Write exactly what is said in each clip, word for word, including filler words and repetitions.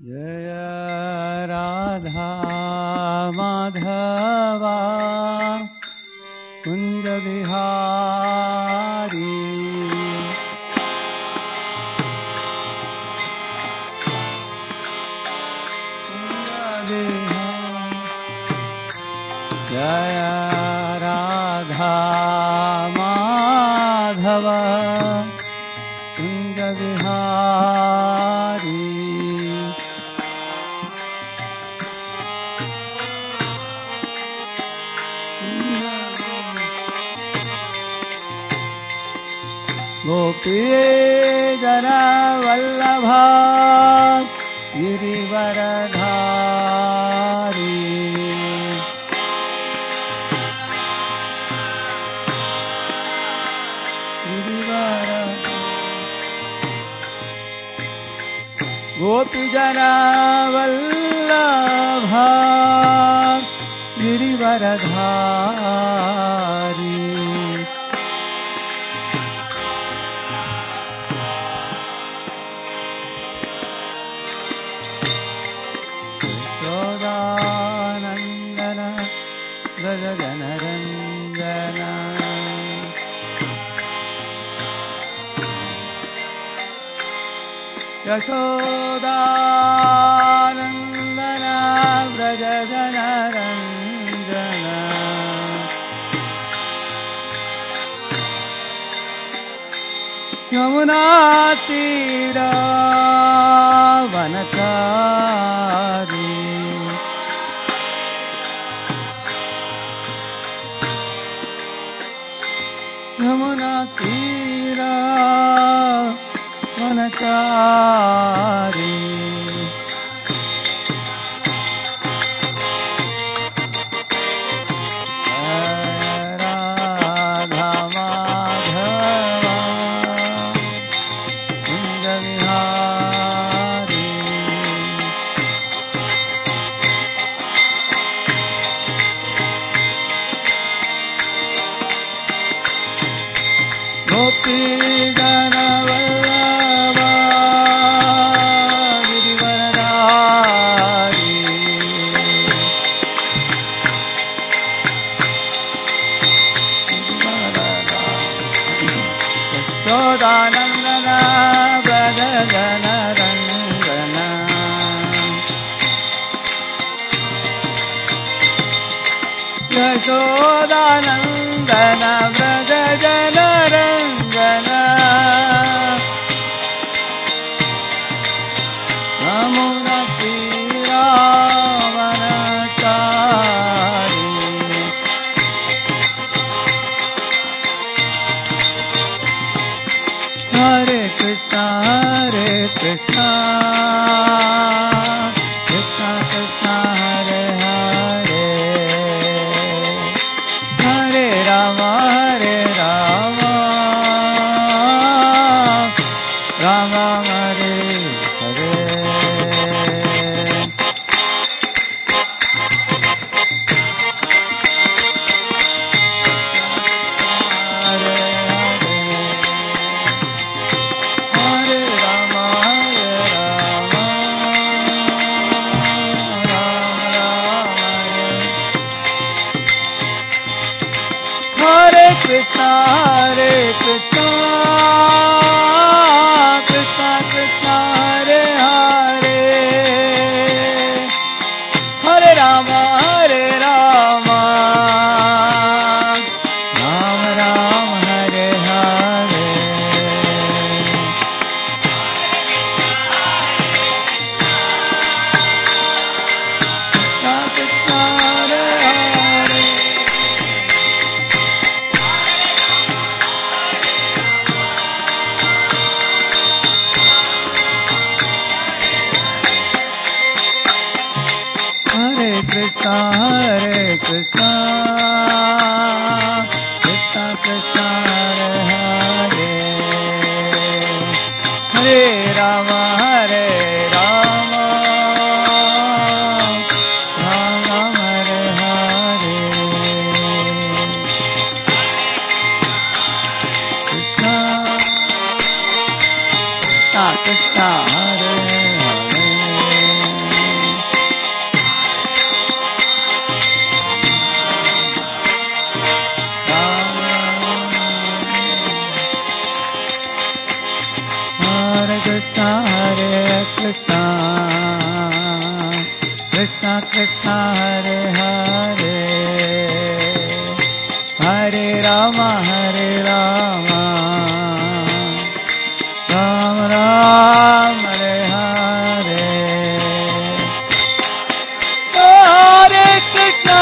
जय राधा माधवा कुंज बिहारी जय राधा माधव कुंज बिहारी गोपी जन वल्लभ गिरिवरधारी गोपी जन वल्लभ गिरिवरधारी यशोदानंदन व्रज जनरंजन यशोदानंदन व्रज जनरंजन यमुना तीरा वनचारी यमुना तीरा वनचारी राधा माधवा कुंज बिहारी गोपी जन वल्लभ गिरिवरधारी यशोदानंदन व्रज जनरंजन यशोदानंदन व्रज जनरंजन यमुना तीरा वनचारी हरे कृष्णा हरे Krishna Krishna Krishna Hare Hare Hare Ram Krishna Krishna Hare Hare Hare Rama Hare Rama Rama Rama Hare Hare Hare Krishna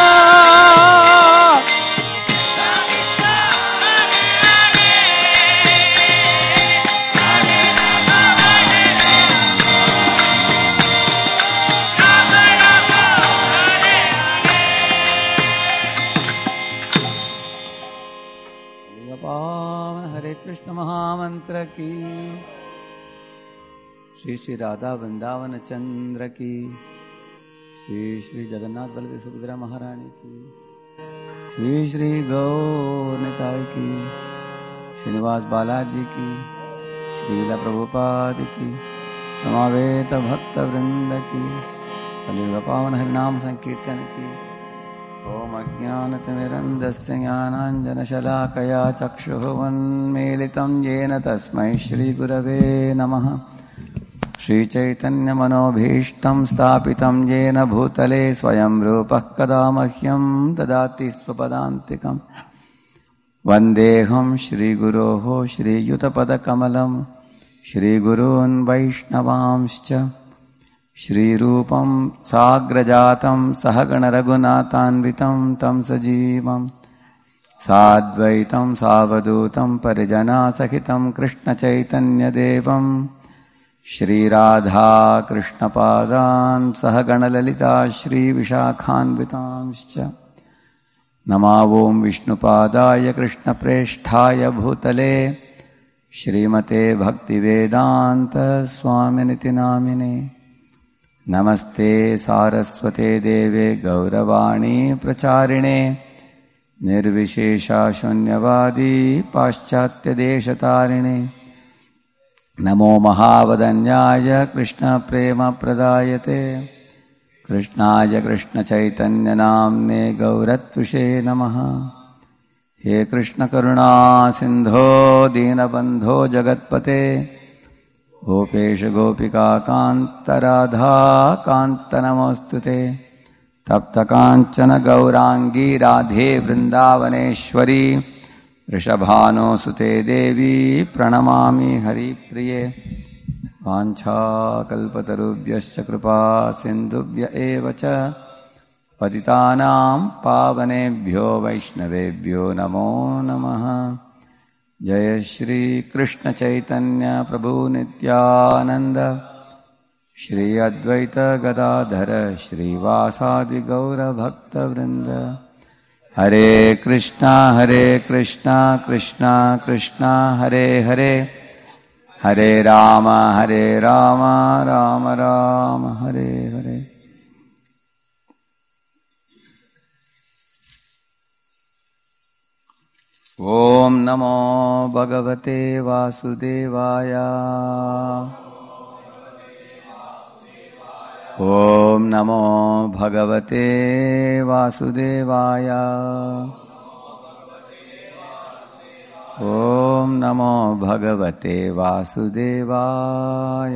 Krishna महामंत्र की श्री श्री राधा वृंदावन चंद्र की श्री श्री जगन्नाथ बलदेव सुभद्रा महारानी की श्री श्री गौर निताय की श्रीनिवास बालाजी की श्रीला प्रभुपाद की समावेत भक्त वृंद की कलियुग पावन हरिनाम संकीर्तन की ओम अज्ञानतिमिरन्धस्य ज्ञानाञ्जनशलाकया चक्षुः उन्मीलितं येन तस्मै श्रीगुरवे नमः श्रीचैतन्यमनोभीष्टं स्थापितं येन भूतले स्वयं रूपः कदा मह्यं ददाति स्वपदान्तिकम् वन्देऽहं श्रीगुरोः श्रीयुतपदकमलं श्रीगुरून् वैष्णवांश्च श्रीरूपं साग्रजातं सहगणरघुनाथान्वितं तं सजीवं साद्वैतं सावधूतं परिजनासहितं कृष्णचैतन्यदेवं श्रीराधा कृष्णपादान् सहगणललिता श्रीविशाखान्वितांश्च नमो ॐ विष्णुपादाय कृष्णप्रेष्ठाय भूतले श्रीमते भक्तिवेदान्त स्वामिनिति नामिने नमस्ते सारस्वते देवे गौरवाणी प्रचारिणे निर्विशेषा शून्यवादी पाश्चात्यदेशतारिणे नमो महावदन्याय कृष्णप्रेमप्रदायते कृष्णाय कृष्णचैतन्यनाम्ने गौरत्विषे नमः हे कृष्णकरुणा सिन्धो दीनबन्धो जगत्पते गोपेश गोपिका कांत राधा कांत नमोस्तुते तप्त कांचन गौरांगी राधे वृंदावनेश्वरी वृषभानुसुते देवी प्रणमामि हरिप्रिये वाञ्छाकल्पतरुभ्यश्च कृपा सिन्धुभ्य एव च पतितानां पावनेभ्यो वैष्णवेभ्यो नमो नमः जय श्री कृष्ण चैतन्य प्रभु नित्यानंद श्री अद्वैत गदाधर श्रीवासादि गौर भक्त वृंद हरे कृष्णा हरे कृष्णा कृष्णा कृष्णा हरे हरे हरे राम हरे राम राम राम हरे हरे ओम नमो भगवते वासुदेवाय ओम नमो भगवते वासुदेवाय ओम नमो भगवते वासुदेवाय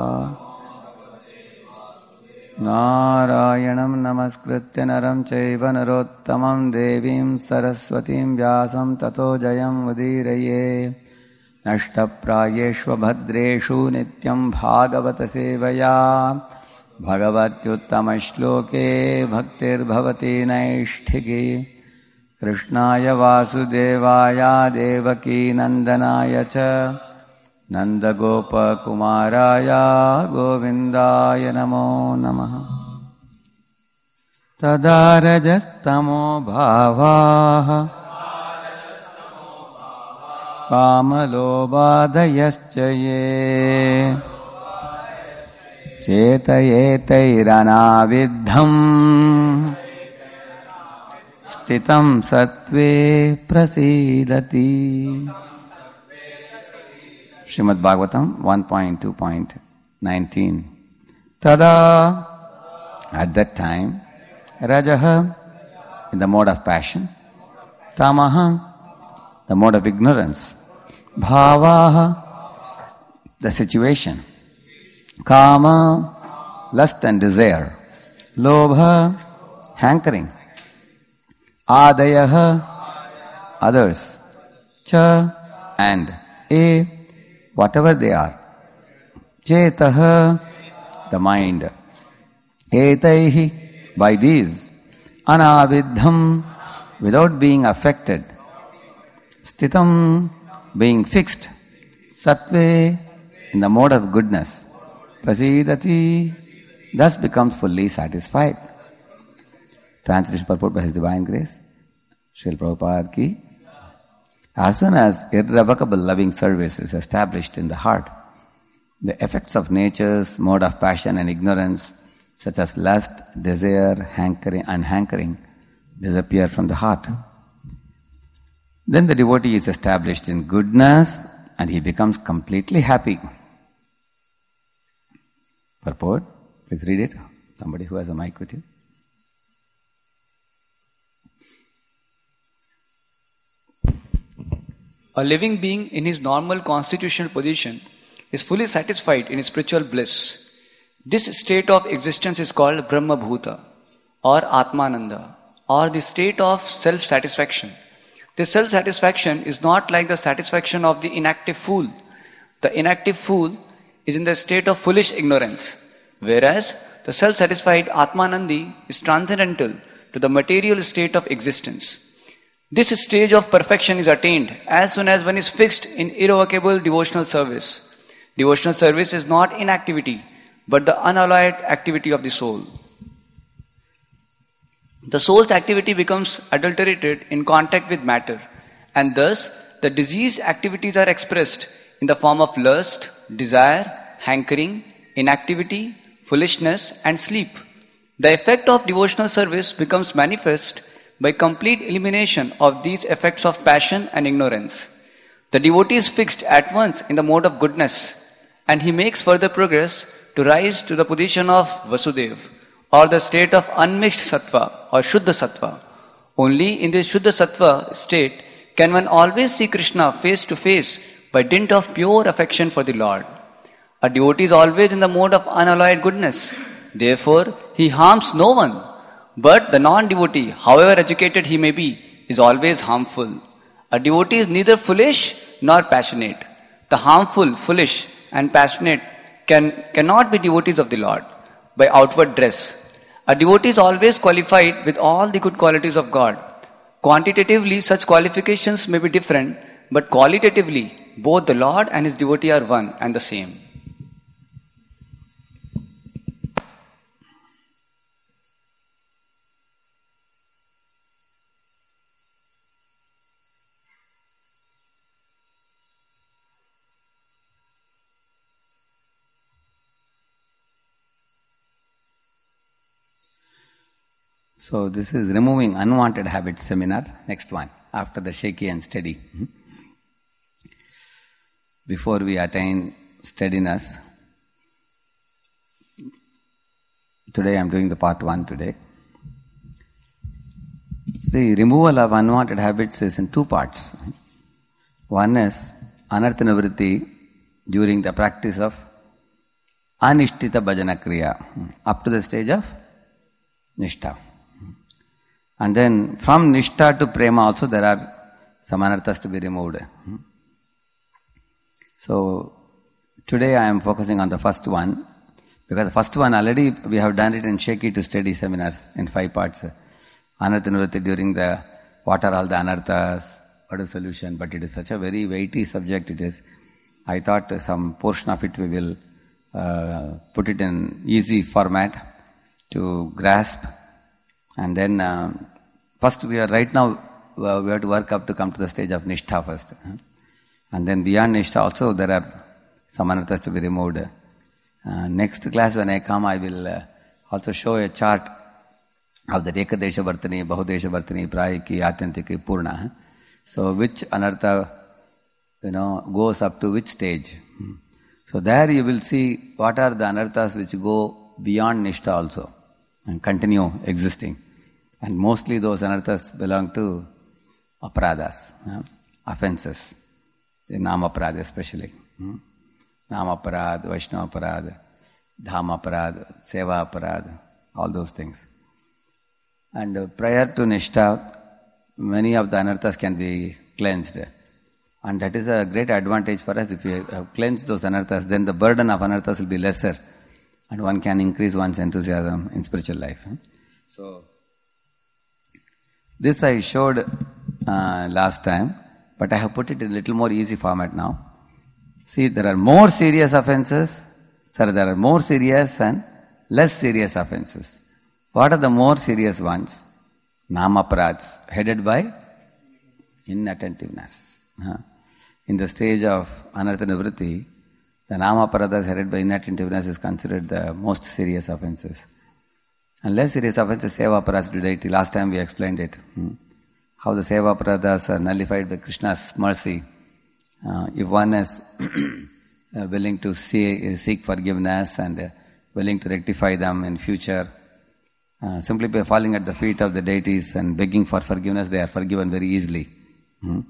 नारायणं नमस्कृत्य नरं चैव नरोत्तमं देवीं सरस्वतीं व्यासं ततो जयं उदीरये नष्टप्रायेष्व भद्रेषु नित्यं भागवत सेवया भगवत्युत्तमश्लोके भक्तिर्भवति नैष्ठिकी कृष्णाय वासुदेवाय देवकी नन्दनाय च नन्दगोपकुमाराय गोविन्दाय नमो नमः तदा रजस्तमो भावाः कामलोभादयश्च ये चेतयेतैरनाविद्धम् स्थितं सत्त्वे प्रसीदति Srimad Bhagavatam one point two point nineteen. Tada, at that time, Rajaha, in the mode of passion, Tamaha, the mode of ignorance, Bhavaha, the situation, Kama, lust and desire, lobha, hankering. Adayaha, others. Cha, and. E, whatever they are. Chetaha, the mind. Etaihi, by these. Anavidham, without being affected. Sthitam, being fixed. Sattve, in the mode of goodness. Prasidati, thus becomes fully satisfied. Translation purport by His Divine Grace, Srila Prabhupada ki. As soon as irrevocable loving service is established in the heart, the effects of nature's mode of passion and ignorance, such as lust, desire, hankering, and hankering, disappear from the heart. Then the devotee is established in goodness and he becomes completely happy. Purport, please read it. Somebody who has a mic with you. A living being in his normal constitutional position is fully satisfied in his spiritual bliss. This state of existence is called Brahma Bhuta or Atmananda, or the state of self-satisfaction. This self-satisfaction is not like the satisfaction of the inactive fool. The inactive fool is in the state of foolish ignorance, whereas the self-satisfied Atmanandi is transcendental to the material state of existence. This stage of perfection is attained as soon as one is fixed in irrevocable devotional service. Devotional service is not inactivity, but the unalloyed activity of the soul. The soul's activity becomes adulterated in contact with matter, and thus the diseased activities are expressed in the form of lust, desire, hankering, inactivity, foolishness, and sleep. The effect of devotional service becomes manifest by complete elimination of these effects of passion and ignorance. The devotee is fixed at once in the mode of goodness, and he makes further progress to rise to the position of Vasudev, or the state of unmixed sattva or Shuddha sattva. Only in this Shuddha sattva state can one always see Krishna face to face by dint of pure affection for the Lord. A devotee is always in the mode of unalloyed goodness. Therefore, he harms no one. But the non-devotee, however educated he may be, is always harmful. A devotee is neither foolish nor passionate. The harmful, foolish, and passionate can, cannot be devotees of the Lord by outward dress. A devotee is always qualified with all the good qualities of God. Quantitatively, such qualifications may be different, but qualitatively, both the Lord and his devotee are one and the same. So this is removing unwanted habits seminar. Next one, after the shaky and steady. Before we attain steadiness, today I am doing the part one today. The removal of unwanted habits is in two parts. One is anartha nivritti during the practice of anishtita bhajana kriya, up to the stage of nishtha. And then from nishtha to prema also there are some anarthas to be removed. So today I am focusing on the first one, because the first one already we have done it in shaky to steady seminars in five parts. Anartha nivritti during the what are all the anarthas, what is the solution, but it is such a very weighty subject it is. I thought some portion of it we will uh, put it in easy format to grasp. And then, uh, first we are right now, uh, we have to work up to come to the stage of nishtha first. And then beyond nishtha also there are some anarthas to be removed. Uh, next class when I come, I will uh, also show a chart of the Ekadesha Vartani, Bahudesha Vartani, Prayiki, Atyantiki, Purna. So which anartha, you know, goes up to which stage. So there you will see what are the anarthas which go beyond nishtha also and continue existing. And mostly those anarthas belong to aparadhas, yeah? Offenses, the nama aparadha especially. Hmm? Nama aparadha, Vaishnava aparadha, Dhama aparadha, Seva aparadha, all those things. And uh, prior to Nishtha, many of the anarthas can be cleansed. And that is a great advantage for us. If we have cleansed those anarthas, then the burden of anarthas will be lesser. And one can increase one's enthusiasm in spiritual life. So, this I showed uh, last time, but I have put it in a little more easy format now. See, there are more serious offenses. Sorry, there are more serious and less serious offenses. What are the more serious ones? Namaparats, headed by inattentiveness. Huh? In the stage of anartha nivritti, the Namaparats headed by inattentiveness is considered the most serious offenses. And less serious offenses, Seva-aparats to deity. Last time we explained it. Hmm? How the Seva-aparats are nullified by Krishna's mercy. Uh, if one is uh, willing to see, uh, seek forgiveness and uh, willing to rectify them in future, uh, simply by falling at the feet of the deities and begging for forgiveness, they are forgiven very easily. Hmm?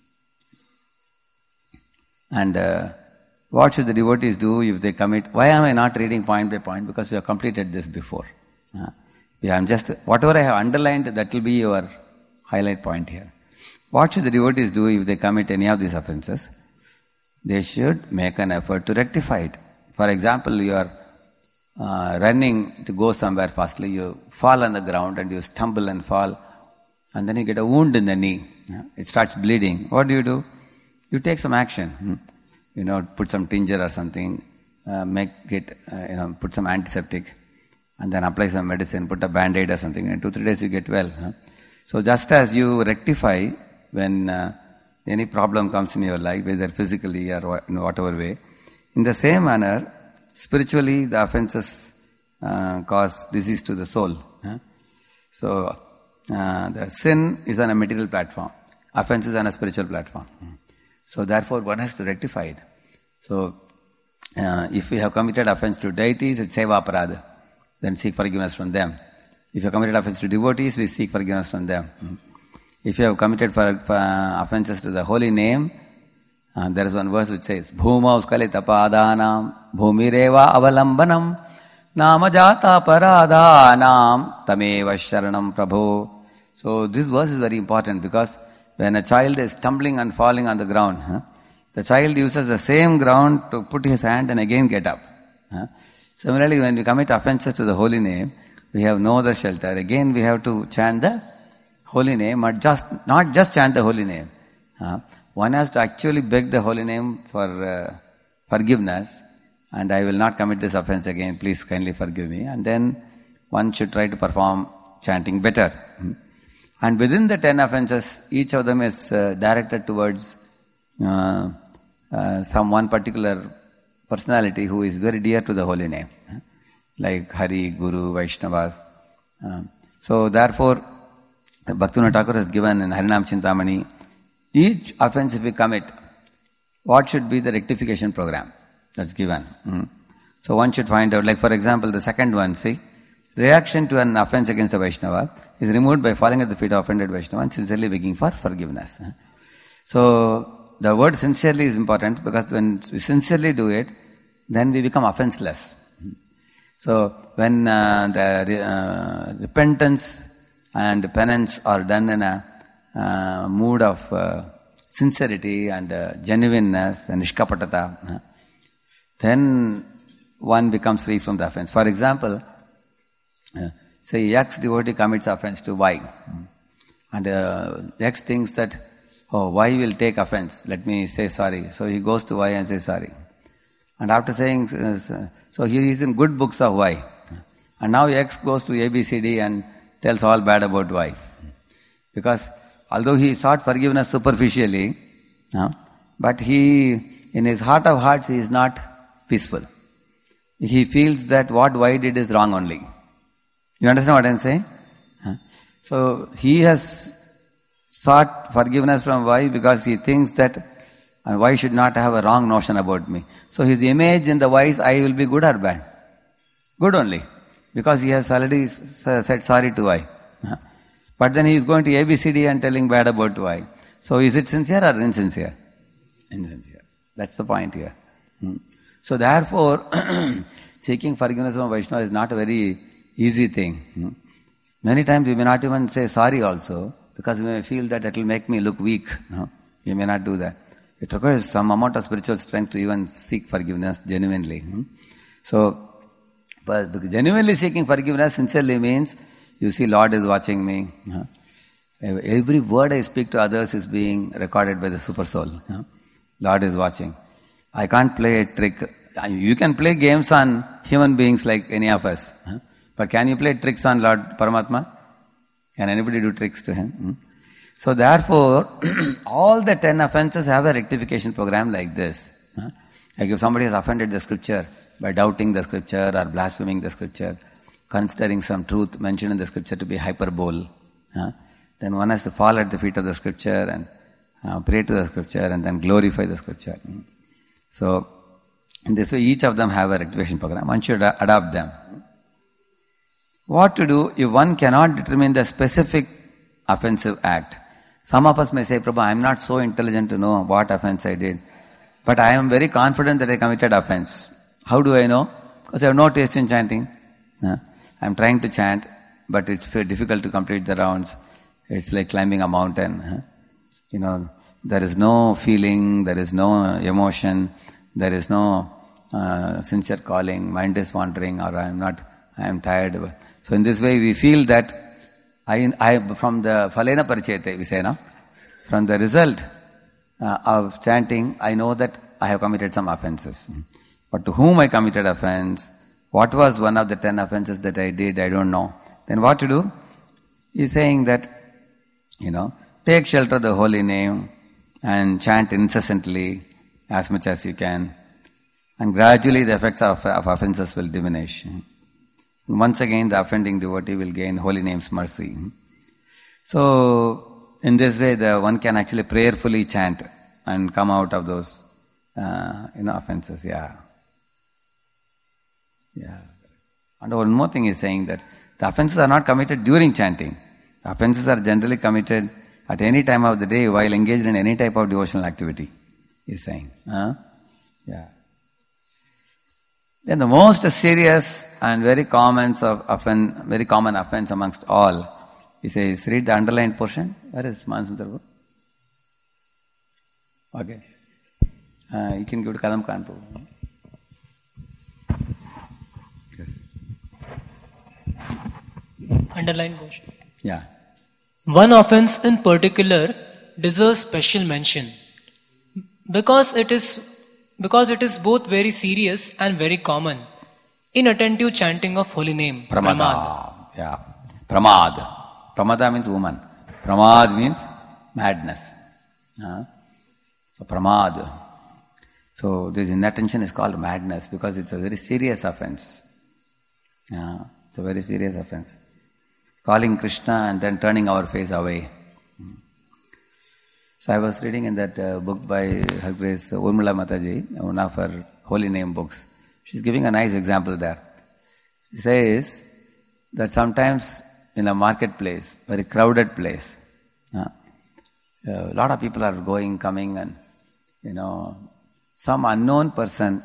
And uh, what should the devotees do if they commit? Why am I not reading point by point? Because we have completed this before. Uh, we have just, whatever I have underlined, that will be your highlight point here. What should the devotees do if they commit any of these offenses? They should make an effort to rectify it. For example, you are uh, running to go somewhere fastly, you fall on the ground and you stumble and fall, and then you get a wound in the knee. Uh, it starts bleeding. What do you do? You take some action. Hmm? You know, put some tincture or something, uh, make it, uh, you know, put some antiseptic, and then apply some medicine, put a band-aid or something, and two, three days you get well. Huh? So just as you rectify when uh, any problem comes in your life, whether physically or in whatever way, in the same manner, spiritually the offenses uh, cause disease to the soul. Huh? So uh, the sin is on a material platform, offense is on a spiritual platform. So therefore one has to rectify it. So uh, if we have committed offense to deities, it's seva-aparada. Then seek forgiveness from them. If you have committed offense to devotees, we seek forgiveness from them. If you have committed for, for offenses to the holy name, uh, there is one verse which says, Bhuma uskalita padanam bhumireva avalambanam namajata paradanam tameva sharanam prabho. So this verse is very important because when a child is stumbling and falling on the ground, huh, the child uses the same ground to put his hand and again get up. Huh. Similarly, when we commit offenses to the holy name, we have no other shelter. Again, we have to chant the holy name, but just not just chant the holy name. Uh, one has to actually beg the holy name for uh, forgiveness, and I will not commit this offense again, please kindly forgive me. And then one should try to perform chanting better. And within the ten offenses, each of them is uh, directed towards uh, uh, some one particular personality who is very dear to the holy name, like Hari, Guru, Vaishnavas. Uh, so therefore, Bhaktivinoda Thakur has given in Harinam Chintamani, each offense if we commit, what should be the rectification program that's given. Mm. So one should find out, like for example, the second one, see, reaction to an offense against a Vaishnava is removed by falling at the feet of offended Vaishnava and sincerely begging for forgiveness. So the word sincerely is important because when we sincerely do it, then we become offenseless. So when uh, the uh, repentance and penance are done in a uh, mood of uh, sincerity and uh, genuineness and nishkapatata, uh, then one becomes free from the offense. For example, uh, say X devotee commits offense to Y, and uh, X thinks that, oh, Y will take offense, let me say sorry. So he goes to Y and says sorry. And after saying, uh, so he is in good books of Y. And now X goes to A B C D and tells all bad about Y. Because although he sought forgiveness superficially, uh, but he, in his heart of hearts, he is not peaceful. He feels that what Y did is wrong only. You understand what I am saying? Uh, so he has sought forgiveness from Y because he thinks that and Y should not have a wrong notion about me. So his image in the Y's eye will be good or bad? Good only. Because he has already said sorry to Y. But then he is going to A B C D and telling bad about Y. So is it sincere or insincere? Insincere. That's the point here. Hmm. So therefore, seeking forgiveness from Vaishnava is not a very easy thing. Hmm? Many times we may not even say sorry also, because we may feel that it will make me look weak. No? We may not do that. It requires some amount of spiritual strength to even seek forgiveness genuinely. Hmm? So, but genuinely seeking forgiveness sincerely means, you see, Lord is watching me. Huh? Every word I speak to others is being recorded by the super soul. Huh? Lord is watching. I can't play a trick. You can play games on human beings like any of us. Huh? But can you play tricks on Lord Paramatma? Can anybody do tricks to him? Hmm? So therefore, all the ten offenses have a rectification program like this. Huh? Like if somebody has offended the scripture by doubting the scripture or blaspheming the scripture, considering some truth mentioned in the scripture to be hyperbole, huh? then one has to fall at the feet of the scripture and uh, pray to the scripture and then glorify the scripture. Hmm? So, in this way, each of them have a rectification program. One should ad- adopt them. What to do if one cannot determine the specific offensive act? Some of us may say, Prabhu, I am not so intelligent to know what offense I did, but I am very confident that I committed offense. How do I know? Because I have no taste in chanting. I am trying to chant, but it's very difficult to complete the rounds. It's like climbing a mountain. You know, there is no feeling, there is no emotion, there is no uh, sincere calling, mind is wandering, or I am not, I am tired. So in this way we feel that I, I from the Phalena Parichete, we say, no? From the result uh, of chanting, I know that I have committed some offenses. But to whom I committed offense, what was one of the ten offenses that I did, I don't know. Then what to do? He is saying that, you know, take shelter of the holy name and chant incessantly as much as you can. And gradually the effects of, of offenses will diminish. Once again the offending devotee will gain holy name's mercy. So, in this way the one can actually prayerfully chant and come out of those uh, you know, offenses. Yeah. Yeah. And one more thing is saying that the offenses are not committed during chanting. The offenses are generally committed at any time of the day while engaged in any type of devotional activity, he is saying. Huh? Yeah. Then the most serious and very common of offense, very common offense amongst all, he says, read the underlined portion. Where is Mansundarbu? Okay. Uh, you can give to Kadam Kanpur. Yes. Underlined portion. Yeah. One offense in particular deserves special mention because it is because it is both very serious and very common. Inattentive chanting of holy name. Pramada. Pramad. Yeah. Pramad. Pramada means woman. Pramad means madness. Uh, so pramad. So this inattention is called madness because it's a very serious offense. Uh, it's a very serious offense. Calling Krishna and then turning our face away. So I was reading in that uh, book by Her Grace Urmila Mataji, one of her holy name books. She's giving a nice example there. She says that sometimes in a marketplace, very crowded place, uh, a lot of people are going, coming, and you know, some unknown person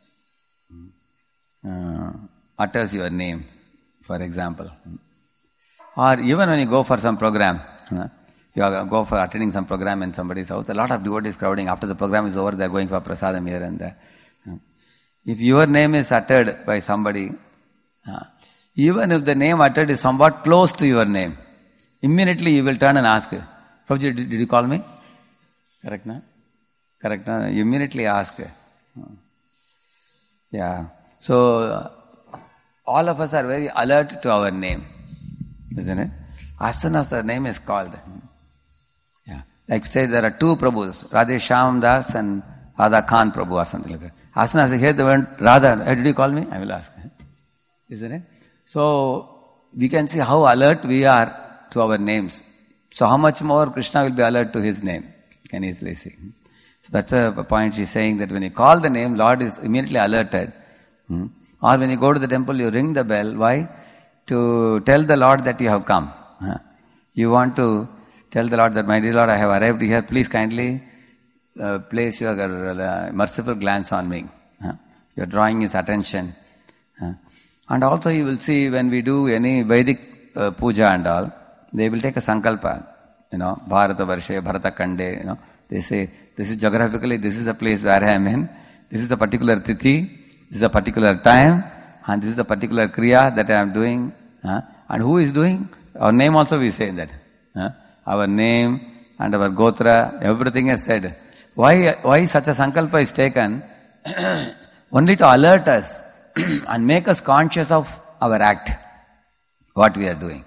uh, utters your name, for example. Or even when you go for some program, uh, you go for attending some program in somebody's house, a lot of devotees crowding. After the program is over, they are going for prasadam here and there. If your name is uttered by somebody, uh, even if the name uttered is somewhat close to your name, immediately you will turn and ask, Prabhuji, did, did you call me? Correct, na? Correct, na? You immediately ask. Uh, yeah. So, uh, all of us are very alert to our name, isn't it? As soon as our name is called. Yeah. Like say there are two Prabhus, Radhe Shyam Das and Radha Khan Prabhu or something like that. As soon as I hear the word Radha, hey, did you call me? I will ask. Isn't it? So, we can see how alert we are to our names. So how much more Krishna will be alert to his name. You can easily see. So that's a point she's saying, that when you call the name, Lord is immediately alerted. Hmm? Or when you go to the temple, you ring the bell. Why? To tell the Lord that you have come. Huh? You want to tell the Lord that, my dear Lord, I have arrived here. Please kindly uh, place your uh, merciful glance on me. Huh? You are drawing his attention. Huh? And also you will see when we do any Vedic uh, puja and all, they will take a sankalpa, you know, Bharata Varshe, Bharata Kande, you know, they say, this is geographically, this is the place where I am in, this is a particular tithi, this is a particular time, and this is a particular kriya that I am doing. Huh? And who is doing? Our name also we say that. Huh? Our name and our gotra, everything is said. Why, why such a sankalpa is taken? Only to alert us and make us conscious of our act, what we are doing.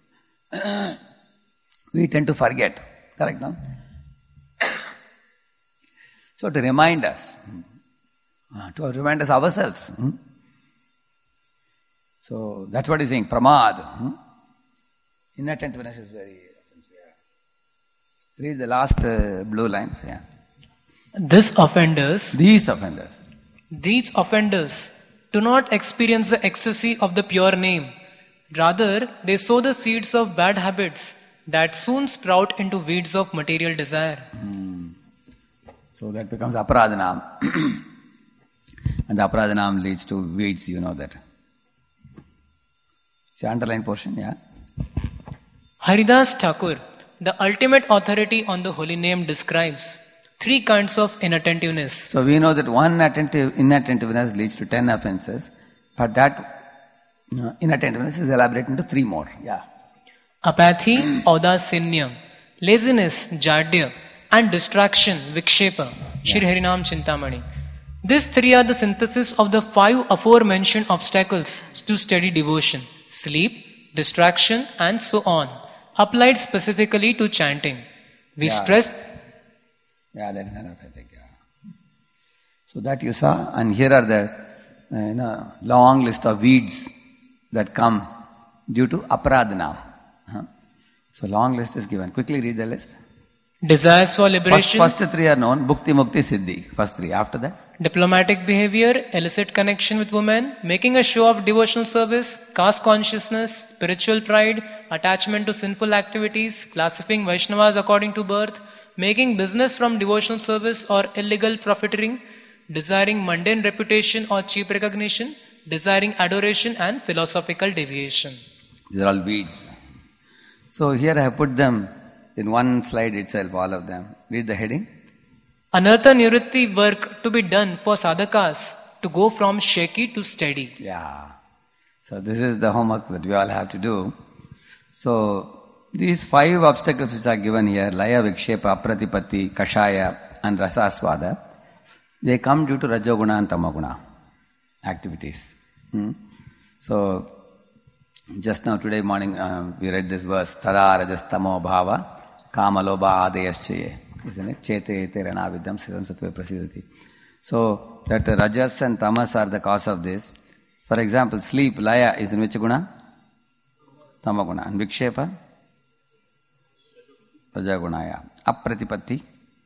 We tend to forget. Correct, no? So to remind us, to remind us ourselves. Hmm? So that's what he's saying, pramad. Hmm? Inattentiveness is very... Read the last uh, blue lines. Yeah. This offenders, These offenders. these offenders do not experience the ecstasy of the pure name. Rather, they sow the seeds of bad habits that soon sprout into weeds of material desire. Hmm. So that becomes aparadhanam. And the aparadhanam leads to weeds, you know that. See, underline portion, yeah. Haridas Thakur, the ultimate authority on the holy name, describes three kinds of inattentiveness. So we know that one attentive, inattentiveness leads to ten offenses, but that uh, inattentiveness is elaborated into three more. Yeah. Apathy, audasinyam, laziness, jadya, and distraction, vikshepa, Shri Harinam Chintamani. These three are the synthesis of the five aforementioned obstacles to steady devotion: sleep, distraction, and so on, applied specifically to chanting. We Yeah. stress... Yeah, that is enough, I think. Yeah. So that you saw, and here are the uh, you know, long list of weeds that come due to aparadhanam. Huh? So long list is given. Quickly read the list. Desires for First, liberation, first three are known: bhukti, mukti, siddhi. First three. After that, diplomatic behavior, illicit connection with women, making a show of devotional service, caste consciousness, spiritual pride, attachment to sinful activities, classifying Vaishnavas according to birth, making business from devotional service or illegal profiteering, desiring mundane reputation or cheap recognition, desiring adoration, and philosophical deviation. these are all weeds. So here I have put them in one slide itself, all of them. Read the heading. Anartha nivritti work to be done for sadhakas to go from shaky to steady. Yeah. So this is the homework that we all have to do. So these five obstacles which are given here, laya, vikshepa, apratipatti, kashaya and rasaswada, they come due to rajoguna and tamaguna activities. Hmm? So just now today morning uh, we read this verse, tada rajastamo bhava kamaloba adayaschaye, isn't it? Chete ete ranavidam siddham sattva prasidati. So that uh, rajas and tamas are the cause of this. For example, sleep, laya is in which guna? Tamaguna. And vikshepa? Rajagunaya. Apratipatti.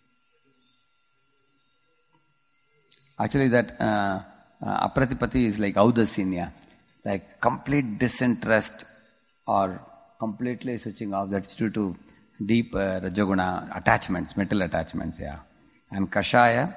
Actually that uh, uh, apratipatti is like audasinya, like complete disinterest or completely switching off. That's due to deep uh, rajaguna attachments, mental attachments, yeah. And kashaya,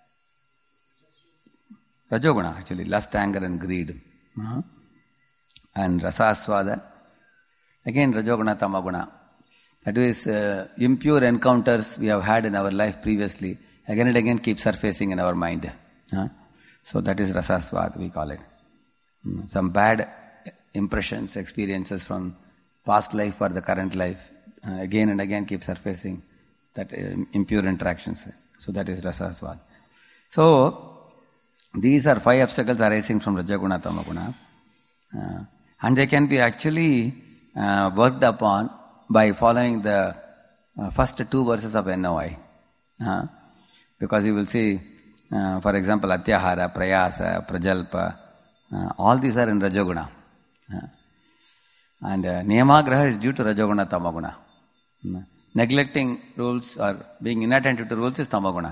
rajoguna actually, lust, anger and greed. Uh-huh. And rasaswada, again rajoguna, tamaguna. That is, uh, impure encounters we have had in our life previously, again and again keep surfacing in our mind. Huh? So that is rasaswad, we call it. Mm. Some bad impressions, experiences from past life or the current life, uh, again and again keep surfacing, that uh, impure interactions. So that is rasaswad. So, these are five obstacles arising from rajaguna, tamaguna. Uh, and they can be actually uh, worked upon by following the uh, first two verses of N O I. Uh, because you will see, uh, for example, atyahara, prayasa, prajalpa, uh, all these are in rajoguna. Uh, and uh, niyamagraha is due to rajoguna, tamaguna. Uh, neglecting rules or being inattentive to rules is tamaguna.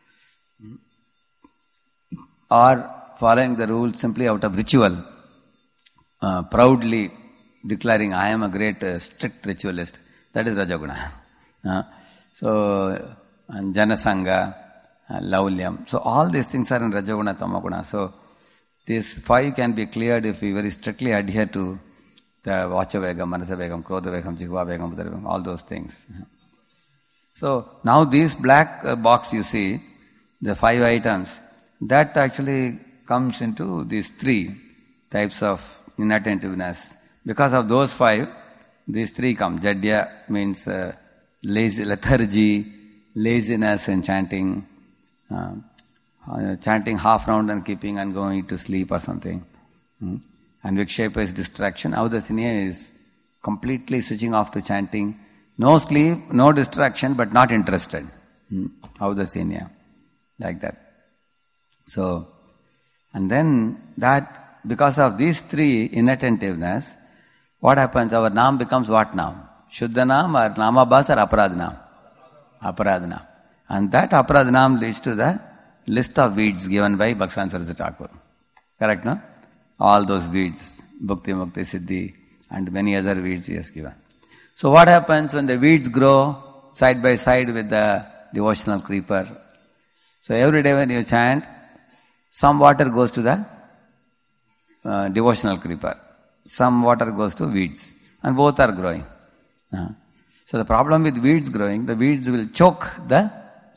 Or following the rules simply out of ritual, uh, proudly declaring, I am a great uh, strict ritualist, that is rajaguna. Uh, so, and janasanga, uh, laulyam. So all these things are in rajaguna, tamaguna. So, These five can be cleared if we very strictly adhere to the Vacha Vegam, Manasa Vegam, Krodha Vegam, Jihva Vegam, Udara Vegam, all those things. So now this black uh, box you see, the five items, that actually comes into these three types of inattentiveness. Because of those five, these three come. Jadya means uh, lazy, lethargy, laziness in chanting, uh, uh, chanting half round and keeping and going to sleep or something. Hmm. And Vikshepa is distraction. Audasiniya is completely switching off to chanting. No sleep, no distraction, but not interested. Hmm. Audasiniya. Like that. So, and then that, because of these three inattentiveness, what happens? Our naam becomes what now? Shuddha naam or namabhas or aparadhanam? Aparadhanam. And that aparadhanam leads to the list of weeds given by Bhaktivedanta Saraswati Thakur. Correct, no? All those weeds, Bhakti, Mukti, Siddhi, and many other weeds he has given. So what happens when the weeds grow side by side with the devotional creeper? So every day when you chant, some water goes to the uh, devotional creeper. Some water goes to weeds. And both are growing. Uh, so the problem with weeds growing, the weeds will choke the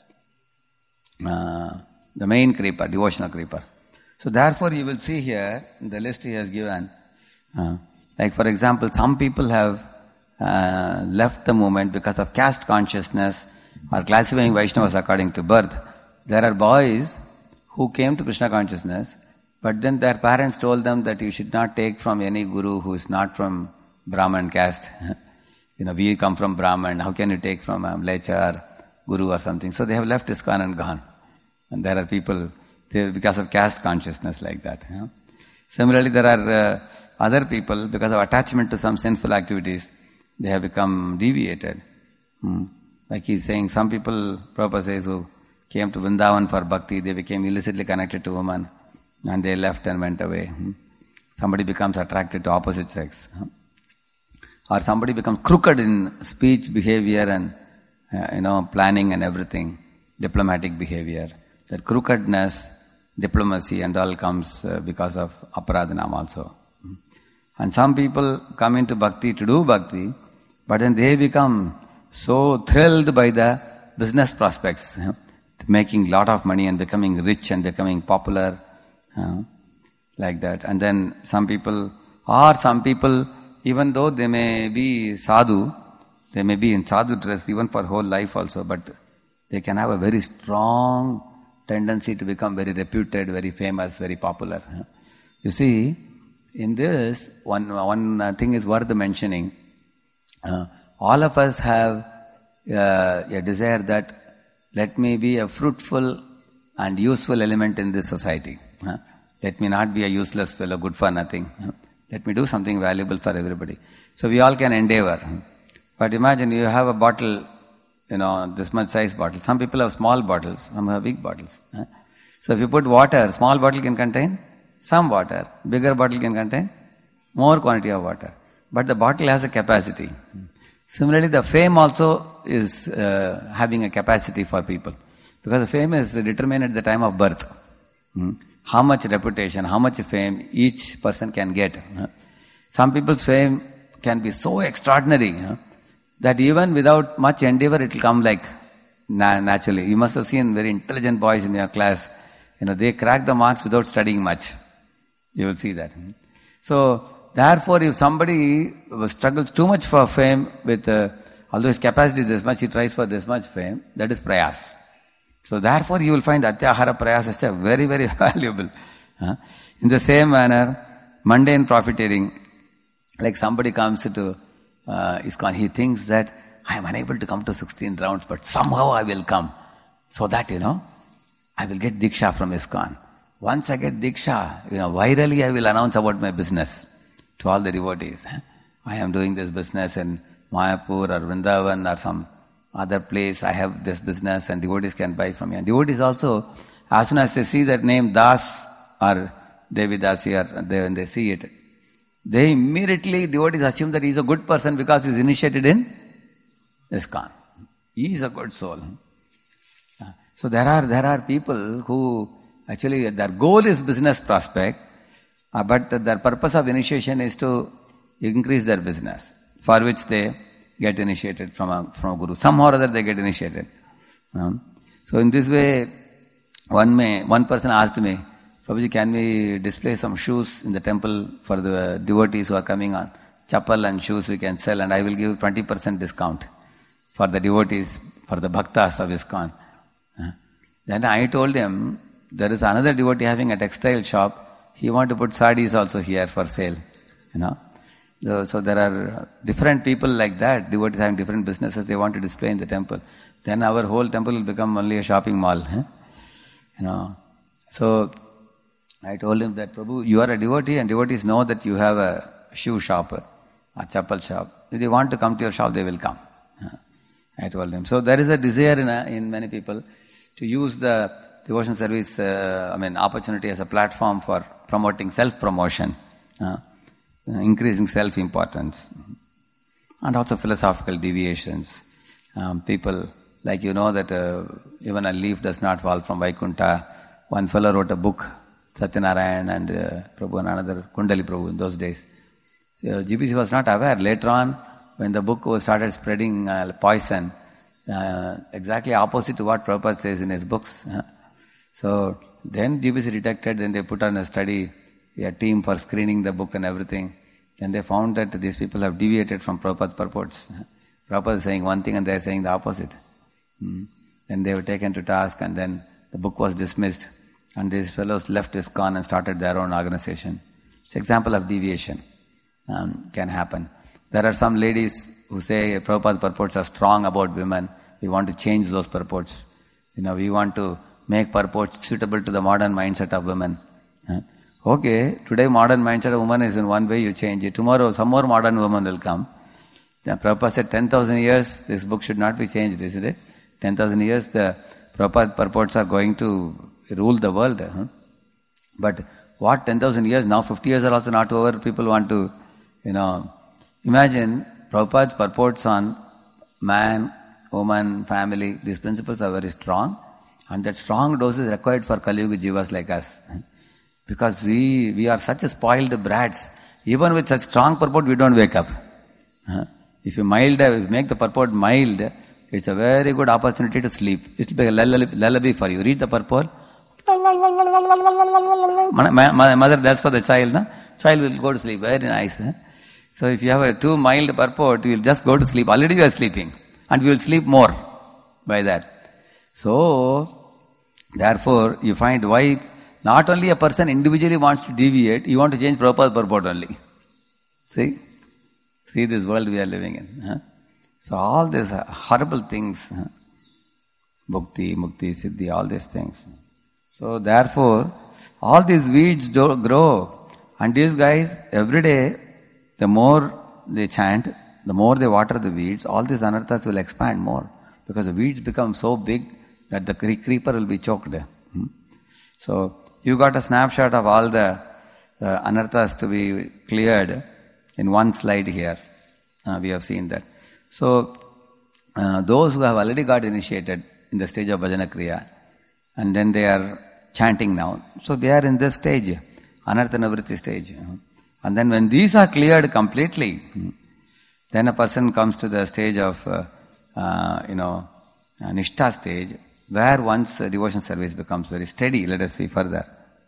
uh, the main creeper, devotional creeper. So therefore you will see here, in the list he has given, uh, like for example, some people have uh, left the movement because of caste consciousness or classifying Vaishnavas according to birth. There are boys who came to Krishna consciousness, but then their parents told them that you should not take from any guru who is not from Brahman caste. You know, we come from Brahman, how can you take from a Mlecha or guru or something? So they have left ISKCON and gone. And there are people, they, because of caste consciousness like that. You know. Similarly, there are uh, other people, because of attachment to some sinful activities, they have become deviated. Hmm. Like he's saying, some people, Prabhupada says, who came to Vrindavan for bhakti, they became illicitly connected to women, and they left and went away. Hmm. Somebody becomes attracted to opposite sex. Hmm. Or somebody becomes crooked in speech, behavior, and uh, you know, planning and everything, diplomatic behavior. That crookedness, diplomacy and all comes uh, because of aparadhanam also. And some people come into bhakti to do bhakti, but then they become so thrilled by the business prospects, you know, making lot of money and becoming rich and becoming popular, you know, like that. And then some people, or some people, even though they may be sadhu, they may be in sadhu dress even for whole life also, but they can have a very strong tendency to become very reputed, very famous, very popular. You see, in this, one, one thing is worth mentioning. Uh, all of us have uh, a desire that let me be a fruitful and useful element in this society. Uh, let me not be a useless fellow, good for nothing. Uh, let me do something valuable for everybody. So we all can endeavor. But imagine you have a bottle, you know, this much size bottle. Some people have small bottles, some have big bottles. Huh? So if you put water, small bottle can contain some water. Bigger bottle can contain more quantity of water. But the bottle has a capacity. Similarly, the fame also is uh, having a capacity for people. Because the fame is determined at the time of birth. Hmm? How much reputation, how much fame each person can get. Huh? Some people's fame can be so extraordinary, huh? that even without much endeavor it will come like na- naturally. You must have seen very intelligent boys in your class. You know, they crack the marks without studying much. You will see that. So, therefore, if somebody struggles too much for fame with, uh, although his capacity is this much, he tries for this much fame, that is prayas. So, therefore, you will find Atyahara prayas very, very valuable. Huh? In the same manner, mundane profiteering, like somebody comes to Uh, ISKCON, he thinks that I am unable to come to sixteen rounds, but somehow I will come. So that, you know, I will get Diksha from ISKCON. Once I get Diksha, you know, virally I will announce about my business to all the devotees. I am doing this business in Mayapur or Vrindavan or some other place. I have this business and devotees can buy from me. And devotees also, as soon as they see that name Das or Devi Dasi, or they, when they see it, they immediately, devotees assume that he is a good person because he is initiated in ISKCON. He is a good soul. So there are there are people who actually their goal is business prospect, Uh, but the purpose of initiation is to increase their business, for which they get initiated from a, from a guru. Somehow or other they get initiated. Um, so in this way, one may, one person asked me, Prabhuji, can we display some shoes in the temple for the devotees who are coming on? Chappal and shoes we can sell, and I will give twenty percent discount for the devotees, for the bhaktas of ISKCON. Uh, then I told him, there is another devotee having a textile shop. He want to put sarees also here for sale. You know. So, so there are different people like that, devotees having different businesses they want to display in the temple. Then our whole temple will become only a shopping mall. Huh? You know. So I told him that, Prabhu, you are a devotee and devotees know that you have a shoe shop, a chappal shop. If they want to come to your shop, they will come. I told him. So there is a desire in, a, in many people to use the devotion service, uh, I mean, opportunity as a platform for promoting self-promotion, uh, increasing self-importance, and also philosophical deviations. Um, people, like you know that uh, even a leaf does not fall from Vaikuntha. One fellow wrote a book, Satyanarayan and uh, Prabhu and another, Kundali Prabhu in those days. Uh, G P C was not aware. Later on, when the book was started spreading uh, poison, uh, exactly opposite to what Prabhupada says in his books. Uh, so then G P C detected, then they put on a study, a team for screening the book and everything. And they found that these people have deviated from Prabhupada's purports. Prabhupada is saying one thing and they are saying the opposite. Hmm. Then they were taken to task and then the book was dismissed. And these fellows left ISKCON and started their own organization. It's an example of deviation. Um, can happen. There are some ladies who say Prabhupada's purports are strong about women. We want to change those purports. You know, we want to make purports suitable to the modern mindset of women. Huh? Okay, today modern mindset of woman is in one way, you change it. Tomorrow some more modern woman will come. Then Prabhupada said ten thousand years this book should not be changed, isn't it? ten thousand years the Prabhupada purports are going to rule the world. Huh? But what ten thousand years, now fifty years are also not over, people want to, you know, imagine Prabhupada's purports on man, woman, family, these principles are very strong and that strong dose is required for Kali Yuga jivas like us. Because we, we are such a spoiled brats. Even with such strong purport, we don't wake up. If you mild, if you make the purport mild, it's a very good opportunity to sleep. It will be a lullaby for you. Read the purport. My mother does for the child. Na? Child will go to sleep. Very nice. Eh? So if you have a too mild purport, you will just go to sleep. Already you are sleeping. And we will sleep more by that. So, therefore, you find why not only a person individually wants to deviate, you want to change Prabhupada's purport only. See? See this world we are living in. Huh? So all these horrible things, huh? Bhukti, Mukti, Siddhi, all these things. So therefore, all these weeds do grow. And these guys, every day, the more they chant, the more they water the weeds, all these anarthas will expand more. Because the weeds become so big that the creeper will be choked. Hmm? So, you got a snapshot of all the uh, anarthas to be cleared in one slide here. Uh, we have seen that. So, uh, those who have already got initiated in the stage of Bhajana Kriya, and then they are chanting now. So, they are in this stage, Anartha Nivritti stage. And then when these are cleared completely, then a person comes to the stage of, uh, uh, you know, uh, Nishtha stage, where one's uh, devotion service becomes very steady. Let us see further.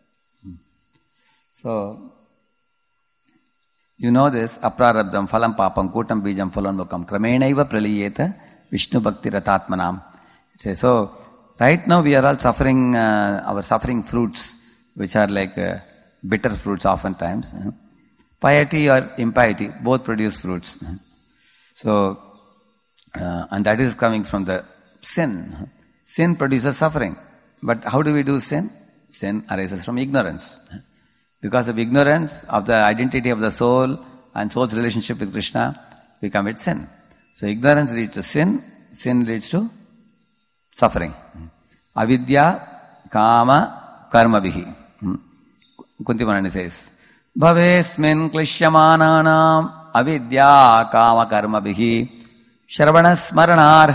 So, you know this, aprarabdam phalam papam kutam bijam phalanmukam kramenaiva praliyeta Vishnu bhakti ratatmanam. So, right now we are all suffering, uh, our suffering fruits, which are like uh, bitter fruits oftentimes. Uh, piety or impiety, both produce fruits. Uh, so, uh, and that is coming from the sin. Sin produces suffering. But how do we do sin? Sin arises from ignorance. Because of ignorance of the identity of the soul and soul's relationship with Krishna, we commit sin. So ignorance leads to sin, sin leads to suffering. Avidya, kama, karma bihi. Kunti Manani says, Bhavesmin klishyamananam avidya, kama, karma bihi shravana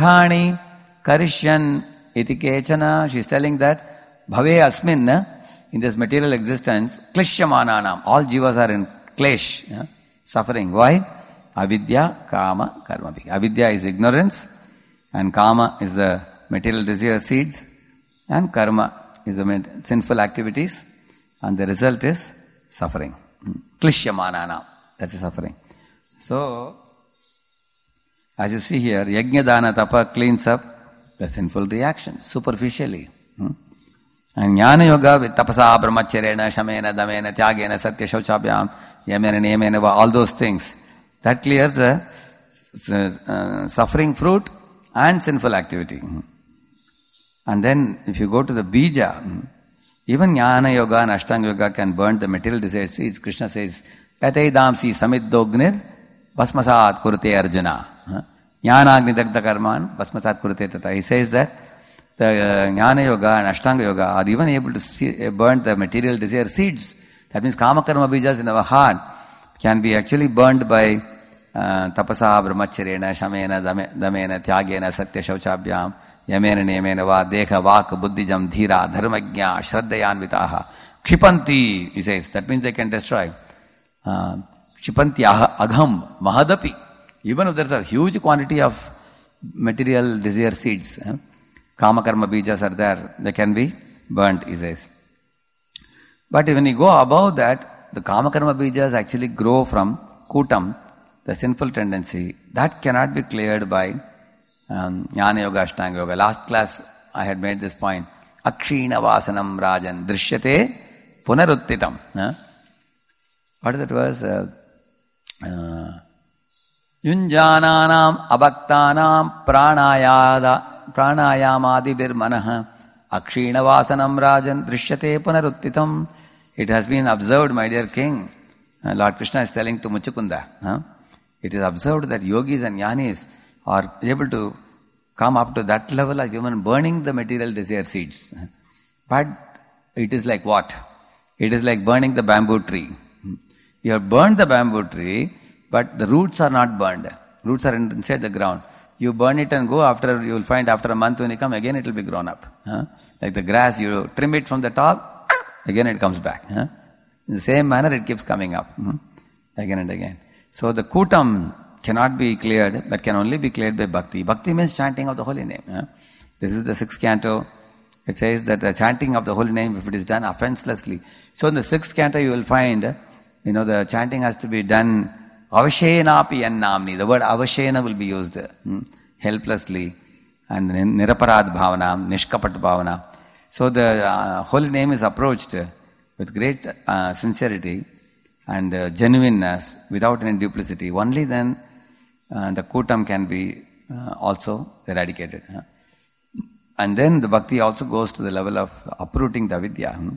smaranarhani karishyan iti kechana. She is telling that Bhave asmin, in this material existence, klishyamananam, all jivas are in klesh, yeah, suffering. Why? Avidya, kama, karma. Avidya is ignorance, and kama is the material desire seeds, and karma is the sinful activities, and the result is suffering. Klishyamananam, that's the suffering. So, as you see here, yajna dana tapa cleans up the sinful reactions superficially. Hmm? And jnana yoga with tapasa, brahmacharena, shamena, damena, tyagena, satya, shauchabhyam, yamena, niyamena, all those things. That clears the uh, suffering fruit and sinful activity. Hmm? And then if you go to the bija, hmm, even jnana yoga and ashtanga yoga can burn the material desire seeds. Krishna says, Yate damsi samiddognir basmasat kurute arjuna. Jnana agni dagda karman basmasat kurute tata. He says that the uh, jnana yoga and ashtanga yoga are even able to see, uh, burn the material desire seeds. That means kama karma bijas in our heart can be actually burned by uh, tapasa, brahmacharena, shamena, damena, tyagena, satya, shauchabhyam, yamena, niyamena, va, dekha, vak, buddhijam, dhira, dharmajna, shraddhayanvitaha, kshipanti, he says. That means they can destroy. Uh, kshipanti agham, mahadapi. Even if there's a huge quantity of material desire seeds, eh, kama karma bijas are there, they can be burnt, he says. But when you go above that, the kama karma bijas actually grow from kutam, the sinful tendency. That cannot be cleared by um, jnana yoga, ashtanga yoga. Last class I had made this point. Akshina vasanam rajan drishyate punaruttitam. Eh? What that was? Uh, uh, Yunjananam abhaktanam pranayada pranayamadi birmanaha akshina vasanam rajan drishyate punaruttitam. It has been observed, my dear king. Uh, Lord Krishna is telling to Muchukunda. Huh? It is observed that yogis and jnanis are able to come up to that level of even burning the material desire seeds. But it is like what? It is like burning the bamboo tree. You have burned the bamboo tree, but the roots are not burned. Roots are inside the ground. You burn it and go, after you will find after a month when you come, again it will be grown up. Huh? Like the grass, you trim it from the top, again it comes back. Huh? In the same manner it keeps coming up. Hmm? Again and again. So the kutam cannot be cleared, but can only be cleared by bhakti. Bhakti means chanting of the holy name. Huh? This is the sixth canto. It says that the chanting of the holy name, if it is done offenselessly. So in the sixth canto you will find, you know, the chanting has to be done avashenapi yannamni. The word avashena will be used hmm, helplessly. And niraparad bhavana, nishkapat bhavana. So the uh, holy name is approached with great uh, sincerity and uh, genuineness without any duplicity. Only then uh, the kutam can be uh, also eradicated. Huh? And then the bhakti also goes to the level of uprooting the avidya. Hmm?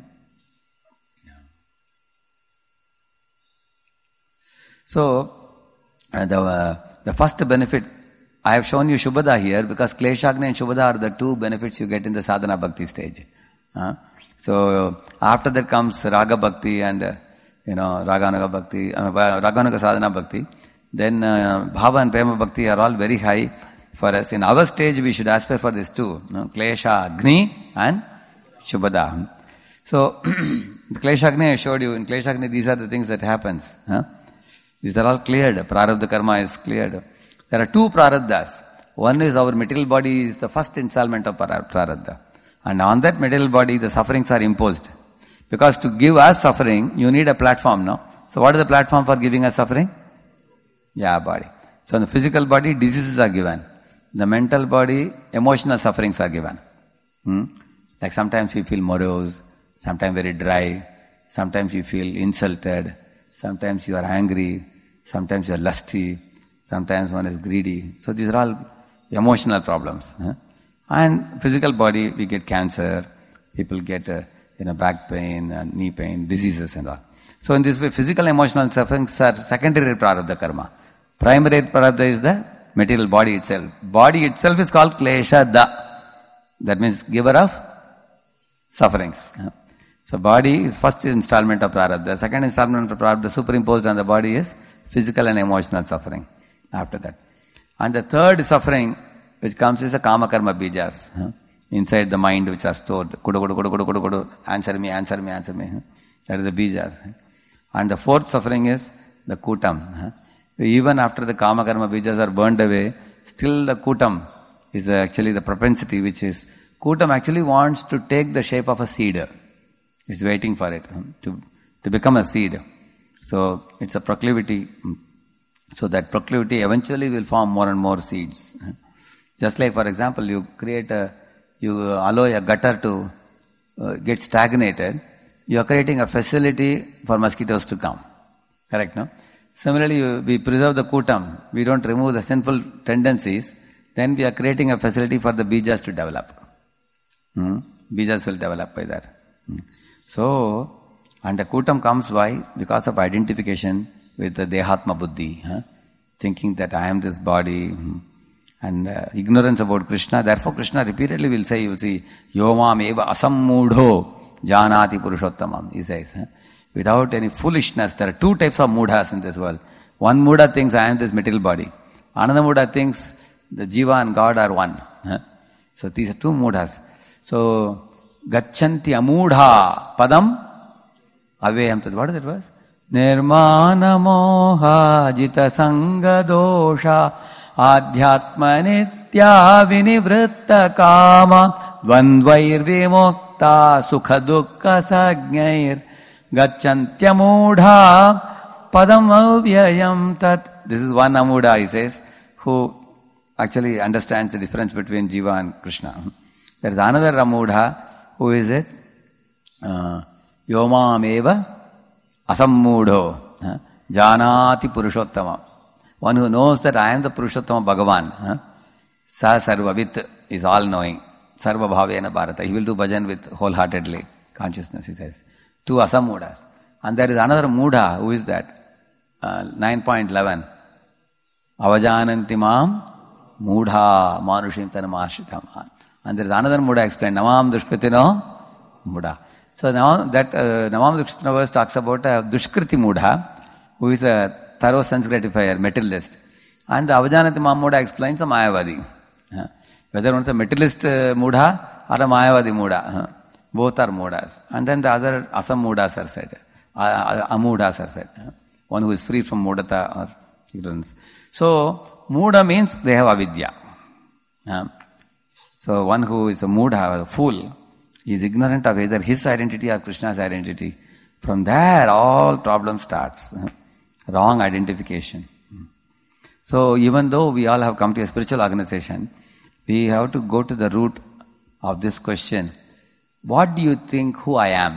So, uh, the, uh, the first benefit, I have shown you Shubhada here because Kleshagni and Shubhada are the two benefits you get in the sadhana bhakti stage. Uh, so, after that comes Raga Bhakti and, uh, you know, Raganuga Bhakti, uh, Raganuga Sadhana Bhakti. Then uh, Bhava and Prema Bhakti are all very high for us. In our stage, we should aspire for these two, you know, Klesha Agni and Shubhada. So, Klesha Agni I showed you. In Klesha Agni, these are the things that happens. Huh? These are all cleared. Prarabdha karma is cleared. There are two prarabdhas. One is our material body is the first installment of prarabdha. And on that material body, the sufferings are imposed. Because to give us suffering, you need a platform, no? So what is the platform for giving us suffering? Yeah, body. So in the physical body, diseases are given. The mental body, emotional sufferings are given. Hmm? Like sometimes we feel morose, sometimes very dry, sometimes you feel insulted, sometimes you are angry, sometimes you are lusty, sometimes one is greedy. So these are all emotional problems. Huh? And physical body, we get cancer, people get uh, you know, back pain, and knee pain, diseases and all. So in this way, physical emotional sufferings are secondary prarabdha karma. Primary prarabdha is the material body itself. Body itself is called klesha da. That means giver of sufferings. Huh? So body is first installment of prarabdha. Second installment of prarabdha superimposed on the body is physical and emotional suffering after that. And the third suffering which comes is the kama karma bijas. Huh? inside the mind which are stored. Kudu, kudu, kudu, kudu, kudu, kudu, answer me, answer me, answer me. That is the bija. And the fourth suffering is the kutam. Even after the kama karma bijas are burned away, still the kutam is actually the propensity which is, kutam actually wants to take the shape of a seed. It's waiting for it to, to become a seed. So it's a proclivity. So that proclivity eventually will form more and more seeds. Just like, for example, you create a, you allow a gutter to uh, get stagnated, you are creating a facility for mosquitoes to come. Correct, no? Similarly, you, we preserve the kutam, we don't remove the sinful tendencies, then we are creating a facility for the bijas to develop. Hmm? Bijas will develop by that. Hmm. So, and the kutam comes why? Because of identification with the dehatma buddhi, huh? Thinking that I am this body, hmm. and uh, ignorance about Krishna. Therefore, Krishna repeatedly will say, you will see, Yomam eva asammudho janati purushottamam, he says. Huh? Without any foolishness, there are two types of mudhas in this world. One mudha thinks I am this material body. Another mudha thinks the jiva and God are one. Huh? So these are two mudhas. So, Gacchanti amudha padam aveyam tad. What is that verse? Nirmana moha jita sanga dosha adhyatma nitya vinivritta kama dvandvair vimokta sukha dukkha sagnair gacchantyamudha padam avyayam tat. This is one amudha, he says, who actually understands the difference between Jiva and Krishna. There is another amudha. Who is it? Uh, Yomam eva asammudho janati purushottama. One who knows that I am the Purushottama Bhagavan. Huh? Sa sarvavit is all knowing. Sarva bhavena bharata. He will do bhajan with wholeheartedly. Consciousness, he says. Two asammudas. And there is another mudha. Who is that? Uh, nine point eleven. Avajananti mam mudha manushim tanamashritam. And there is another mudha explained. Namam dushkritino mudha. So now that uh, Namam dushkritino verse talks about a dushkriti mudha, who is a thorough sense gratifier, materialist. And the Avajanati mam mudha explains a Mayavadi. Uh, whether one is a materialist uh, mudha or a Mayavadi mudha. Uh, both are mudhas. And then the other asam mudhas are said. Uh, amudhas are said. Uh, one who is free from mudata or ignorance. So, mudha means they have avidya. Uh, So one who is a mudha, a fool, is ignorant of either his identity or Krishna's identity. From there, all problem starts. Wrong identification. So even though we all have come to a spiritual organization, we have to go to the root of this question. What do you think who I am?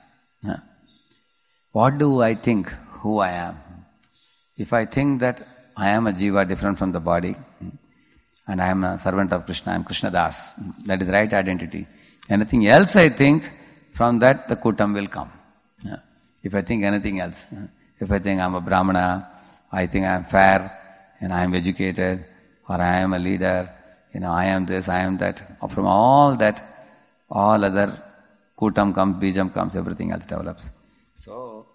What do I think who I am? If I think that I am a jiva different from the body, and I am a servant of Krishna, I am Krishna Das. That is the right identity. Anything else I think, from that the kutam will come. Yeah. If I think anything else, yeah. If I think I am a Brahmana, I think I am fair, and I am educated, or I am a leader, you know, I am this, I am that. From all that, all other kutam comes, bijam comes, everything else develops. So,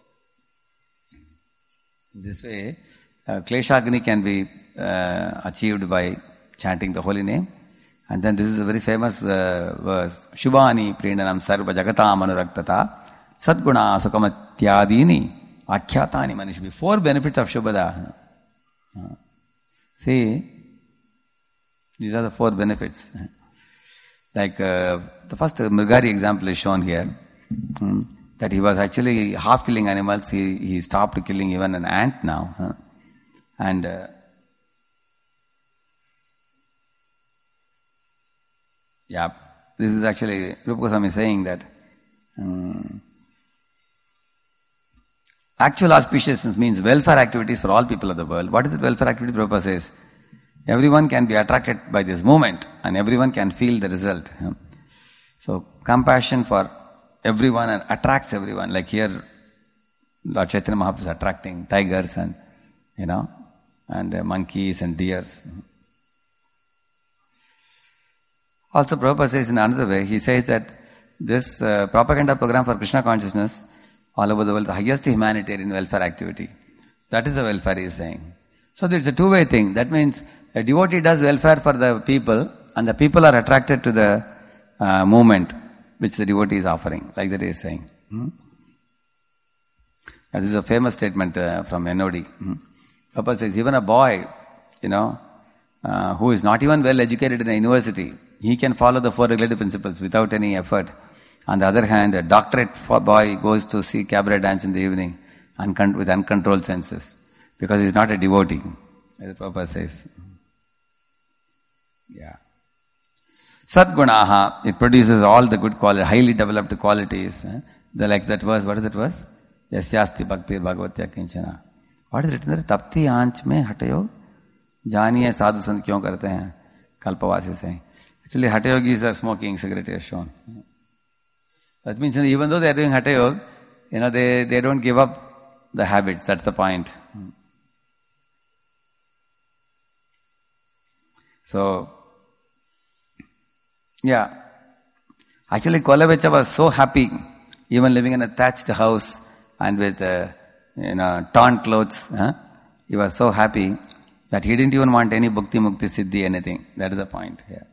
in this way, uh, Kleshagni can be uh, achieved by chanting the holy name. And then this is a very famous uh, verse. Shubhani prindanam sarva jagatam anuraktata sadguna sukamatyadini akhyatani manishbhi. Four benefits of Shubhada. Uh, see, these are the four benefits. Like uh, the first Mrigari example is shown here. Um, that he was actually half killing animals. He, he stopped killing even an ant now. Uh, and uh, Yeah, this is actually, Rupa Goswami is saying that um, actual auspiciousness means welfare activities for all people of the world. What is the welfare activity? Prabhupada says, everyone can be attracted by this movement and everyone can feel the result. So, compassion for everyone and attracts everyone. Like here, Lord Chaitanya Mahaprabhu is attracting tigers and, you know, and uh, monkeys and deers. Also, Prabhupada says in another way, he says that this uh, propaganda program for Krishna consciousness all over the world, the highest humanitarian welfare activity. That is the welfare he is saying. So it's a two-way thing. That means a devotee does welfare for the people and the people are attracted to the uh, movement which the devotee is offering, like that he is saying. Hmm? This is a famous statement uh, from N O D. Hmm? Prabhupada says, even a boy, you know, uh, who is not even well educated in a university, he can follow the four regulative principles without any effort. On the other hand, a doctorate boy goes to see cabaret dance in the evening uncon- with uncontrolled senses because he is not a devotee, as Prabhupada says. Yeah. Sadgunaha, it produces all the good qualities, highly developed qualities. Eh? The, like that verse, what is that verse? Yasyasti bhakti bhagavatya kinchana. What is written there? Tapti aanch mein hatayog janiye sadhu sant kyun karte hain? Kalpavasi saying. Actually, hatha yogis are smoking cigarette as shown. That means even though they are doing hatha yoga, you know, they, they don't give up the habits. That's the point. So, yeah. Actually, Kolabecha was so happy, even living in a thatched house and with, uh, you know, torn clothes. Huh? He was so happy that he didn't even want any bhakti, mukti, siddhi, anything. That is the point here.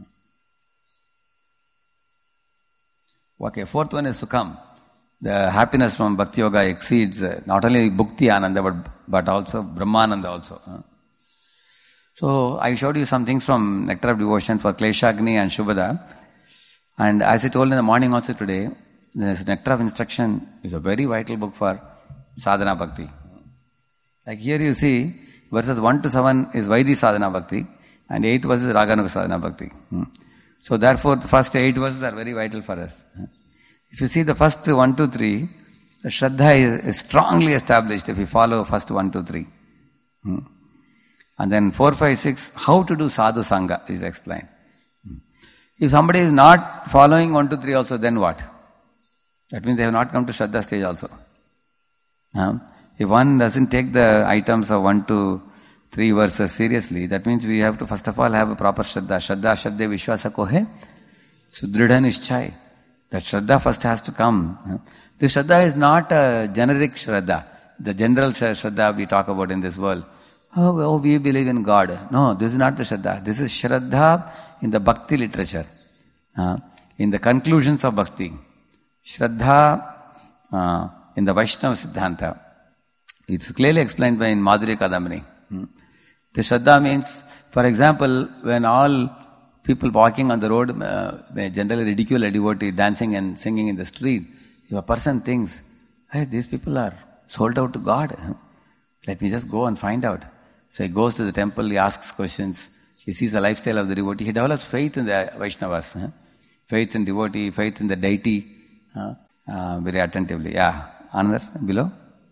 Okay, fourth one is Sukham. The happiness from Bhakti Yoga exceeds uh, not only Bhukti Ananda but, but also Brahmananda also. Huh? So, I showed you some things from Nectar of Devotion for Kleshagni and Shubhada. And as I told in the morning also today, this Nectar of Instruction is a very vital book for Sadhana Bhakti. Like here you see, verses one to seven is Vaidhi Sadhana Bhakti and eighth verse is Raganuga Sadhana Bhakti. Hmm. So therefore, the first eight verses are very vital for us. If you see the first one, two, three, the Shraddha is, is strongly established if you follow first one, two, three. Hmm. And then four, five, six, how to do sadhu sangha is explained. Hmm. If somebody is not following one, two, three also, then what? That means they have not come to Shraddha stage also. Hmm. If one doesn't take the items of one to three verses seriously, that means we have to first of all have a proper Shraddha. Shraddha, Shraddha, Vishwasa ko hai, Sudrida Nishchay. That Shraddha first has to come. This Shraddha is not a generic Shraddha. The general Shraddha we talk about in this world. Oh, oh, we believe in God. No, this is not the Shraddha. This is Shraddha in the Bhakti literature. Uh, in the conclusions of Bhakti. Shraddha uh, in the Vaishnava Siddhanta. It's clearly explained by in Madhurya Kadambini. Hmm. The Shraddha means, for example, when all people walking on the road uh, generally ridicule a devotee dancing and singing in the street, if a person thinks, hey, these people are sold out to God. Let me just go and find out. So he goes to the temple, he asks questions, he sees the lifestyle of the devotee, he develops faith in the Vaishnavas, huh? Faith in devotee, faith in the deity, uh, uh, very attentively. Yeah, another below.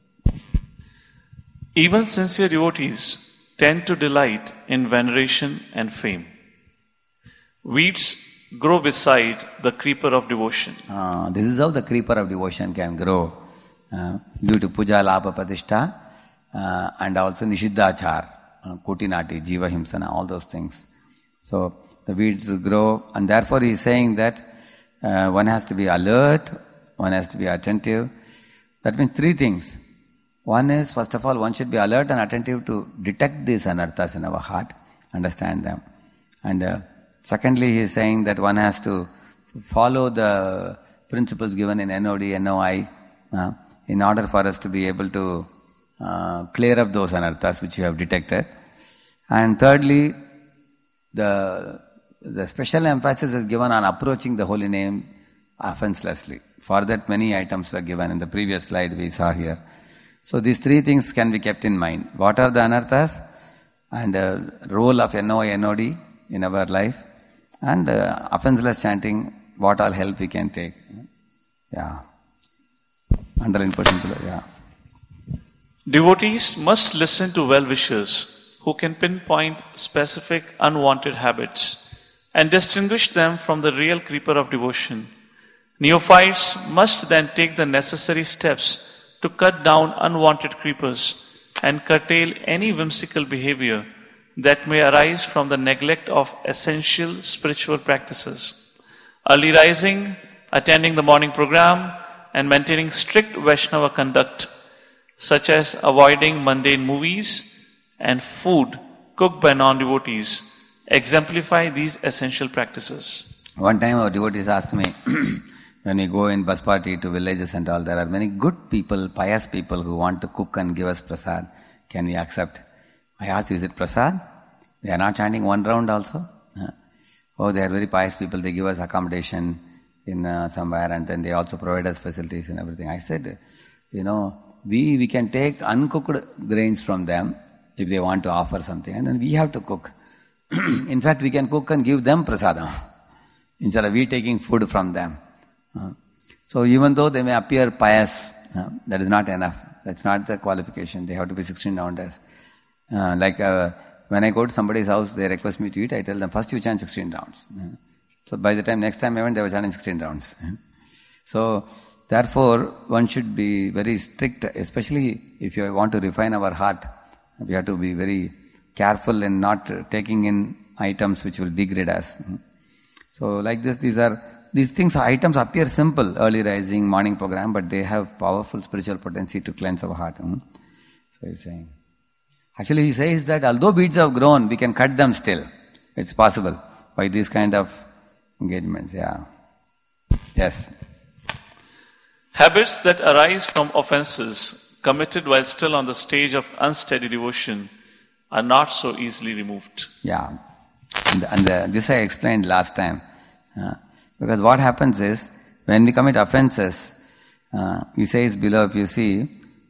Even sincere devotees tend to delight in veneration and fame. Weeds grow beside the creeper of devotion. Uh, this is how the creeper of devotion can grow uh, due to puja, labha, padishta uh, and also nishiddhachar, uh, kutinati, jiva himsana, all those things. So the weeds grow and therefore he is saying that uh, one has to be alert, one has to be attentive. That means three things. One is, first of all, one should be alert and attentive to detect these anarthas in our heart, understand them. And uh, secondly, he is saying that one has to follow the principles given in N O D, N O I, uh, in order for us to be able to uh, clear up those anarthas which you have detected. And thirdly, the, the special emphasis is given on approaching the holy name offenselessly. For that, many items were given in the previous slide we saw here. So these three things can be kept in mind. What are the anarthas? And uh, role of N O I, N O D in our life. And uh, offenseless chanting, what all help we can take. Yeah. Underline person below, yeah. Devotees must listen to well-wishers who can pinpoint specific unwanted habits and distinguish them from the real creeper of devotion. Neophytes must then take the necessary steps to cut down unwanted creepers and curtail any whimsical behavior that may arise from the neglect of essential spiritual practices. Early rising, attending the morning program, and maintaining strict Vaishnava conduct, such as avoiding mundane movies and food cooked by non-devotees, exemplify these essential practices. One time our devotees asked me, when we go in bus party to villages and all, there are many good people, pious people who want to cook and give us prasad. Can we accept? I asked, is it prasad? They are not chanting one round also? Uh, oh, they are very pious people, they give us accommodation in uh, somewhere and then they also provide us facilities and everything. I said, you know, we, we can take uncooked grains from them if they want to offer something, and then we have to cook. In fact, we can cook and give them prasadam instead of we taking food from them. Uh, so even though they may appear pious, uh, that is not enough. That's not the qualification. They have to be sixteen rounders. Uh, like uh, when I go to somebody's house, they request me to eat, I tell them, first you chant sixteen rounds. Uh, so by the time, next time I went, they were chanting sixteen rounds. Uh, so therefore, one should be very strict, especially if you want to refine our heart. We have to be very careful in not taking in items which will degrade us. So like this, these are, these things, items appear simple, early rising, morning program, but they have powerful spiritual potency to cleanse our heart. So he's saying, actually he says that although weeds have grown, we can cut them still. It's possible by these kind of engagements, yeah. Yes. Habits that arise from offenses committed while still on the stage of unsteady devotion are not so easily removed. Yeah. And, and uh, this I explained last time. Uh, because what happens is, when we commit offenses, uh, he says below, if you see,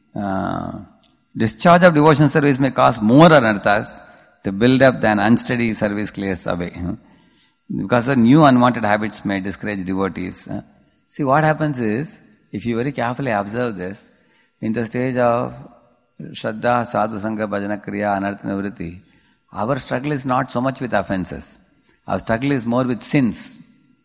uh, discharge of devotion service may cause more anarthas to build up than unsteady service clears away. Uh, because the new unwanted habits may discourage devotees. Uh, see, what happens is, if you very carefully observe this, in the stage of Shraddha, Sadhu Sangha, Bhajana Kriya, Anartha Nivritti, our struggle is not so much with offenses. Our struggle is more with sins.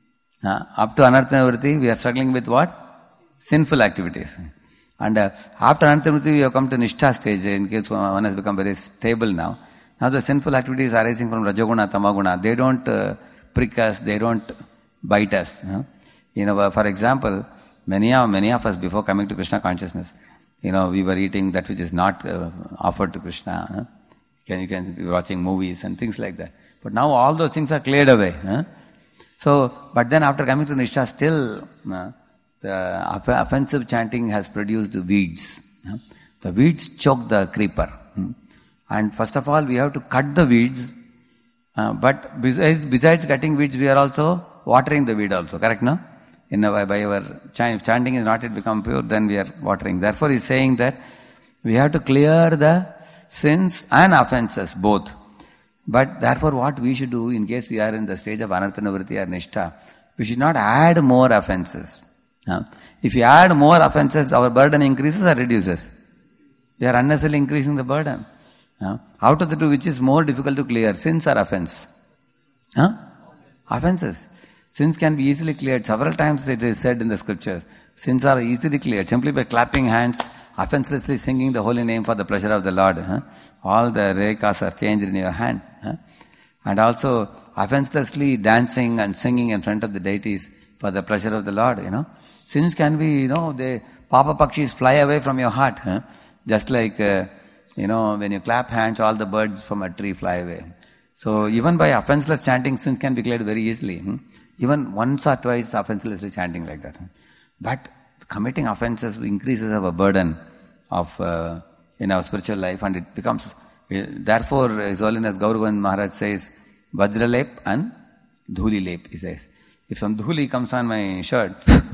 Uh, up to Anartha Nivritti, we are struggling with what? Sinful activities. And uh, after Anartha Nivritti, we have come to Nishtha stage, in case one has become very stable now. Now the sinful activities arising from Rajoguna, Tamaguna, they don't uh, prick us, they don't bite us. Uh. You know, for example, many of, many of us before coming to Krishna consciousness, you know, we were eating that which is not uh, offered to Krishna. Huh? Can, you can be watching movies and things like that. But now all those things are cleared away. Huh? So, but then after coming to Nishtha, still uh, the offensive chanting has produced weeds. Huh? The weeds choke the creeper. Hmm? And first of all, we have to cut the weeds. Uh, but besides, besides cutting weeds, we are also watering the weed also. Correct, no? In a way, by our ch- chanting is not yet become pure, then we are watering. Therefore, he is saying that we have to clear the sins and offenses, both. But therefore, what we should do, in case we are in the stage of Anartha Nivritti or Nishtha, we should not add more offenses. Uh, if we add more offenses, our burden increases or reduces? We are unnecessarily increasing the burden. Uh, out of the two, which is more difficult to clear, sins or offense? Huh? Offenses. Sins can be easily cleared. Several times it is said in the scriptures, sins are easily cleared simply by clapping hands, offenselessly singing the holy name for the pleasure of the Lord. Huh? All the rekas are changed in your hand. Huh? And also offenselessly dancing and singing in front of the deities for the pleasure of the Lord. You know, sins can be, you know, the papa pakshis fly away from your heart. Huh? Just like, uh, you know, when you clap hands, all the birds from a tree fly away. So even by offenseless chanting, sins can be cleared very easily. Hmm? Even once or twice offenselessly chanting like that. But committing offenses increases our burden of uh, in our spiritual life, and it becomes, therefore His Holiness Gaur Govind Maharaj says, Vajralep and Dhuli lep, he says. If some dhuli comes on my shirt,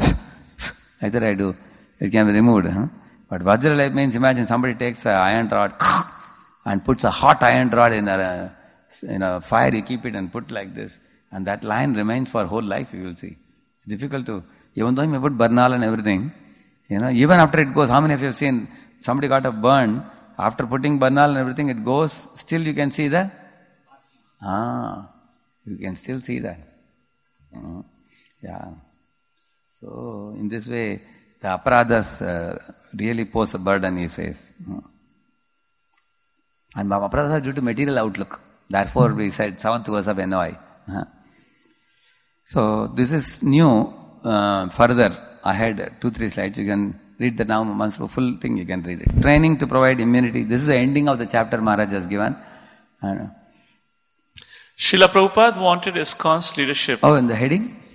either I do, it can be removed. Huh? But Vajralep means, imagine somebody takes an iron rod and puts a hot iron rod in a, in a fire, you keep it and put like this. And that line remains for whole life, you will see. It's difficult to, even though you may put burnal and everything, you know, even after it goes, how many of you have seen somebody got a burn, after putting burnal and everything, it goes, still you can see that? Ah, you can still see that. Uh, yeah. So, in this way, the aparadhas uh, really pose a burden, he says. Uh. And aparadhas are due to material outlook. Therefore, we said seventh verse of N O I. Uh. So, this is new. Uh, further ahead, two, three slides, you can read the now, once the full thing you can read it. Training to provide immunity. This is the ending of the chapter Maharaj has given. Uh, Srila Prabhupada wanted ISKCON's leadership. oh, in the heading?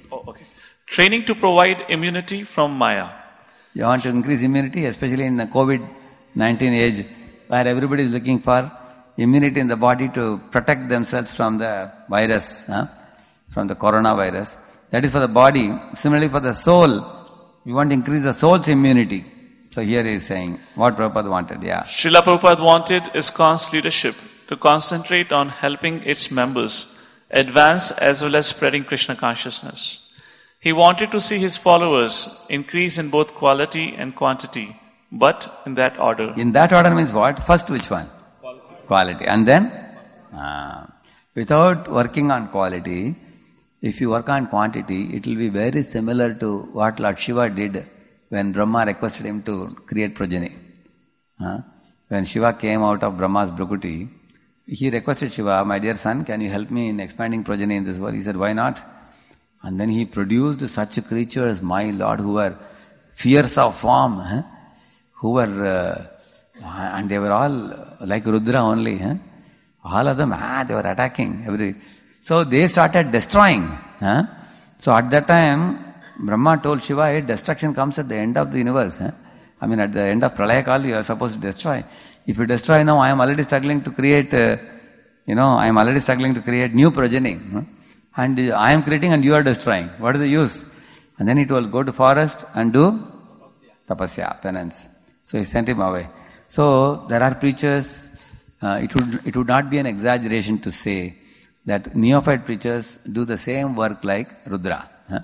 Training to provide immunity from Maya. You want to increase immunity, especially in the COVID nineteen age, where everybody is looking for immunity in the body to protect themselves from the virus, huh? from the coronavirus. That is for the body. Similarly for the soul, we want to increase the soul's immunity. So here he is saying what Prabhupada wanted, yeah. Srila Prabhupada wanted ISKCON's leadership to concentrate on helping its members advance as well as spreading Krishna consciousness. He wanted to see his followers increase in both quality and quantity, but in that order. In that order means what? First which one? Quality. Quality. And then? Uh, without working on quality, if you work on quantity, it will be very similar to what Lord Shiva did when Brahma requested him to create progeny. Uh, when Shiva came out of Brahma's Bhrukuti, he requested Shiva, my dear son, can you help me in expanding progeny in this world? He said, why not? And then he produced such creatures, my Lord, who were fierce of form, huh? who were, uh, and they were all like Rudra only. Huh? All of them, ah, they were attacking. Every. So they started destroying. Huh? So at that time, Brahma told Shiva, hey, destruction comes at the end of the universe. Huh? I mean, at the end of Pralaya Kal, you are supposed to destroy. If you destroy now, I am already struggling to create, uh, you know, I am already struggling to create new progeny. Huh? And uh, I am creating and you are destroying. What is the use? And then he told, go to forest and do tapasya, penance. So he sent him away. So there are preachers, uh, it would it would not be an exaggeration to say that neophyte preachers do the same work like Rudra. Huh?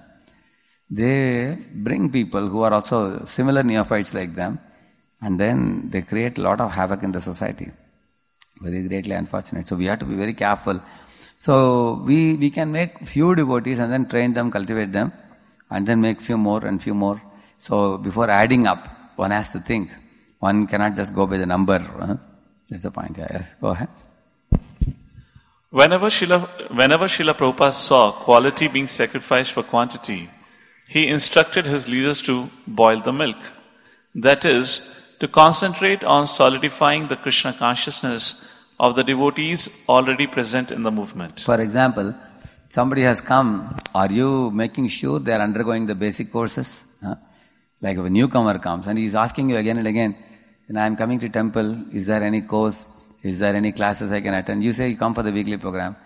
They bring people who are also similar neophytes like them, and then they create a lot of havoc in the society. Very greatly unfortunate. So we have to be very careful. So we, we can make few devotees and then train them, cultivate them, and then make few more and few more. So before adding up, one has to think. One cannot just go by the number. Huh? That's the point. Yeah, yes, go ahead. Whenever Srila, whenever Srila Prabhupada saw quality being sacrificed for quantity, he instructed his leaders to boil the milk. That is, to concentrate on solidifying the Krishna consciousness of the devotees already present in the movement. For example, somebody has come, are you making sure they are undergoing the basic courses? Huh? Like if a newcomer comes and he is asking you again and again, and I am coming to temple, is there any course? Is there any classes I can attend? You say you come for the weekly program.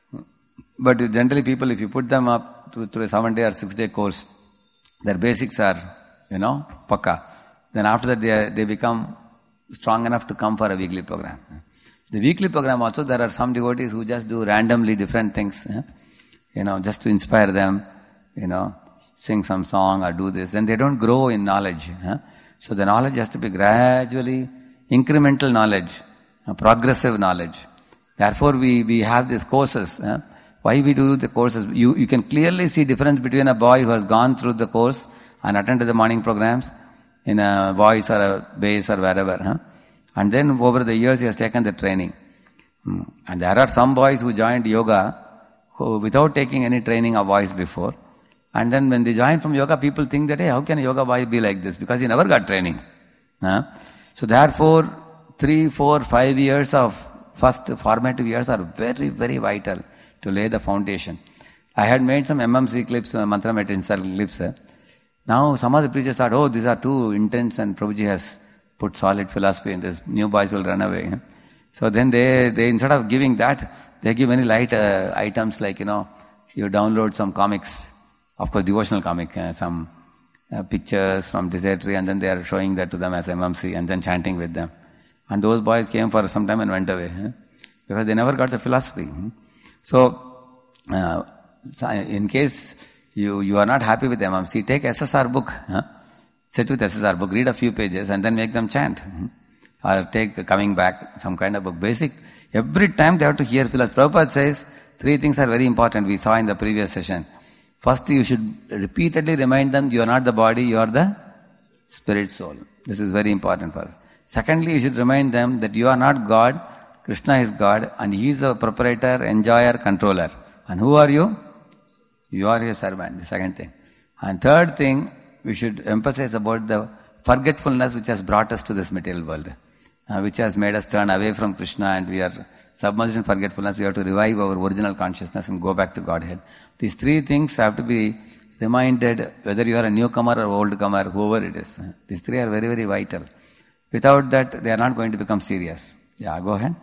But generally people, if you put them up to, to a seven day or six day course, their basics are, you know, pakka. Then after that they, are, they become strong enough to come for a weekly program. The weekly program also, there are some devotees who just do randomly different things, eh? you know, just to inspire them, you know, sing some song or do this. Then they don't grow in knowledge. Eh? So the knowledge has to be gradually incremental knowledge, uh, progressive knowledge. Therefore we, we have these courses. Eh? Why we do the courses? You, you can clearly see difference between a boy who has gone through the course and attended the morning programs in a voice or a bass or wherever. Huh? And then over the years he has taken the training. Mm. And there are some boys who joined yoga who, without taking any training of voice before. And then when they join from yoga, people think that, hey, how can a yoga boy be like this? Because he never got training. Huh? So therefore, three, four, five years of first formative years are very, very vital to lay the foundation. I had made some M M C clips, uh, mantra meditation circle clips. Uh. Now some of the preachers thought, oh, these are too intense and Prabhuji has put solid philosophy in this. New boys will run away. Huh? So then they, they instead of giving that, they give very light uh, items like, you know, you download some comics, of course devotional comic, uh, some uh, pictures from Desert-Tree, and then they are showing that to them as M M C and then chanting with them. And those boys came for some time and went away. Huh? Because they never got the philosophy. Huh? So, uh, in case you, you are not happy with M M C, take S S R book. Huh? Sit with S S R book, read a few pages and then make them chant. Hmm? Or take Coming Back, some kind of book. Basic. Every time they have to hear philosophy. Prabhupada says, three things are very important, we saw in the previous session. First, you should repeatedly remind them, you are not the body, you are the spirit soul. This is very important for us. Secondly, you should remind them that you are not God, Krishna is God, and He is a proprietor, enjoyer, controller. And who are you? You are His servant, the second thing. And third thing, we should emphasize about the forgetfulness which has brought us to this material world, uh, which has made us turn away from Krishna and we are submerged in forgetfulness. We have to revive our original consciousness and go back to Godhead. These three things have to be reminded, whether you are a newcomer or old comer, whoever it is. These three are very, very vital. Without that, they are not going to become serious. Yeah, go ahead.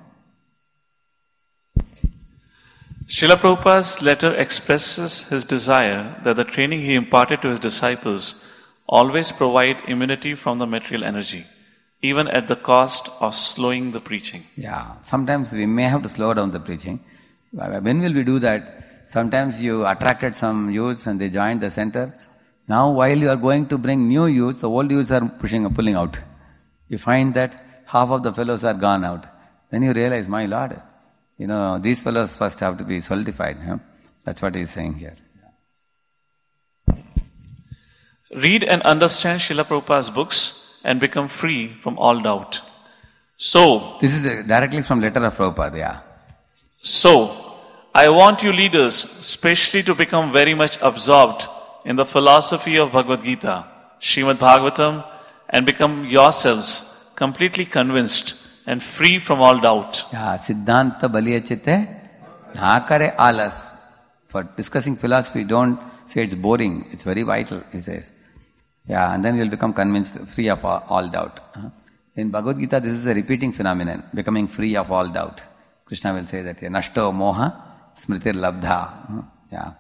Srila Prabhupada's letter expresses his desire that the training he imparted to his disciples always provide immunity from the material energy, even at the cost of slowing the preaching. Yeah, sometimes we may have to slow down the preaching. When will we do that? Sometimes you attracted some youths and they joined the center. Now while you are going to bring new youths, the old youths are pushing and pulling out. You find that half of the fellows are gone out. Then you realize, my Lord, you know, these fellows first have to be solidified. Huh? That's what he is saying here. Read and understand Srila Prabhupada's books and become free from all doubt. So, this is directly from letter of Prabhupada, yeah. So, I want you leaders especially to become very much absorbed in the philosophy of Bhagavad Gita, Srimad Bhagavatam, and become yourselves completely convinced and free from all doubt. Yeah, Siddhanta Baliyachite, Nakare Alas. For discussing philosophy, don't say it's boring, it's very vital, he says. Yeah, and then you'll become convinced, free of all, all doubt. In Bhagavad Gita, this is a repeating phenomenon, becoming free of all doubt. Krishna will say that here, Nashto Moha Smritir Labdha. Yeah.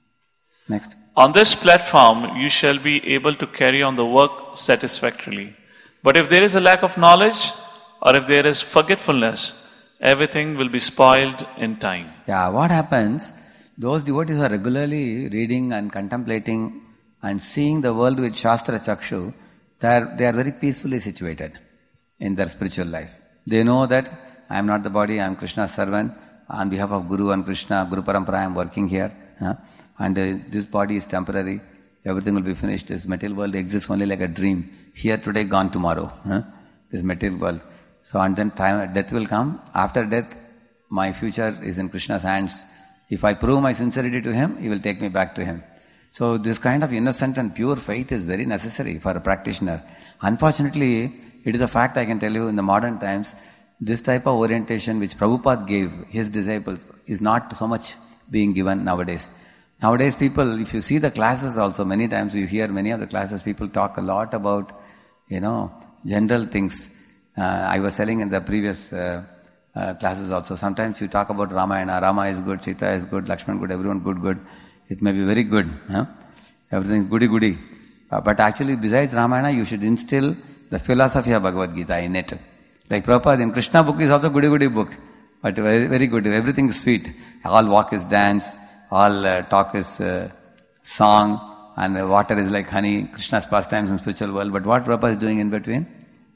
Next. On this platform, you shall be able to carry on the work satisfactorily. But if there is a lack of knowledge, or if there is forgetfulness, everything will be spoiled in time. Yeah, what happens? Those devotees who are regularly reading and contemplating and seeing the world with Shastra Chakshu, they are, they are very peacefully situated in their spiritual life. They know that I am not the body, I am Krishna's servant. On behalf of Guru and Krishna, Guru Parampara, I am working here. Huh? And uh, this body is temporary. Everything will be finished. This material world exists only like a dream. Here today, gone tomorrow. Huh? This material world. So and then time, death will come. After death, my future is in Krishna's hands. If I prove my sincerity to Him, He will take me back to Him. So this kind of innocent and pure faith is very necessary for a practitioner. Unfortunately, it is a fact I can tell you in the modern times, this type of orientation which Prabhupada gave his disciples is not so much being given nowadays. Nowadays people, if you see the classes also, many times you hear many of the classes, people talk a lot about, you know, general things. Uh, I was telling in the previous uh, uh, classes also, sometimes you talk about Ramayana, Rama is good, Sita is good, Lakshman good, everyone good, good. It may be very good. Huh? Everything is goody goody. Uh, but actually besides Ramayana, you should instill the philosophy of Bhagavad Gita in it. Like Prabhupada in Krishna book is also goody goody book. But very, very good. Everything is sweet. All walk is dance. All uh, talk is uh, song. And uh, water is like honey. Krishna's pastimes in spiritual world. But what Prabhupada is doing in between?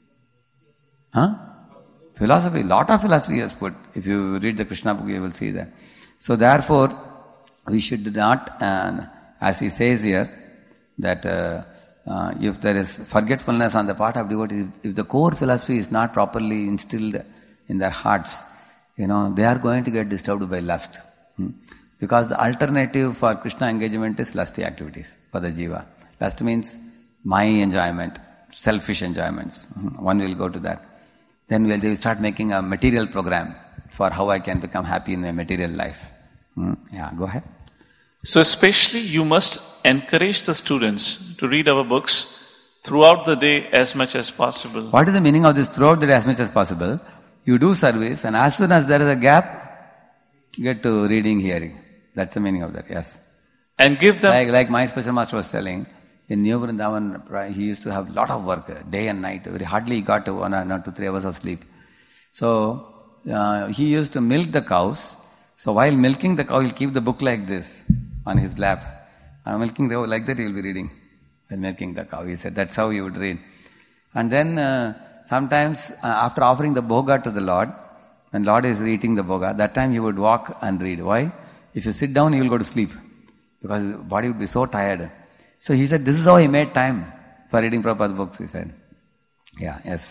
Huh? Philosophy. Lot of philosophy he has put. If you read the Krishna book, you will see that. So therefore, we should not, uh, as he says here, that uh, uh, if there is forgetfulness on the part of devotees, if, if the core philosophy is not properly instilled in their hearts, you know, they are going to get disturbed by lust. Hmm? Because the alternative for Krishna engagement is lusty activities for the jiva. Lust means my enjoyment, selfish enjoyments. Hmm? One will go to that. Then will they start making a material program for how I can become happy in my material life. Hmm? Yeah, go ahead. So especially you must encourage the students to read our books throughout the day as much as possible. What is the meaning of this throughout the day as much as possible? You do service and as soon as there is a gap, get to reading, hearing. That's the meaning of that, yes. And give them... Like, like my special master was telling, in New Vrindavan, he used to have a lot of work, day and night. Very hardly he got one or not two, three hours of sleep. So, uh, he used to milk the cows. So while milking the cow, he'll keep the book like this on his lap. And milking the cow like that, he'll be reading. While milking the cow, he said, that's how he would read. And then uh, sometimes uh, after offering the bhoga to the Lord, when Lord is eating the bhoga, that time he would walk and read. Why? If you sit down, you will go to sleep. Because his body would be so tired. So he said, this is how he made time for reading Prabhupada books, he said. Yeah, yes.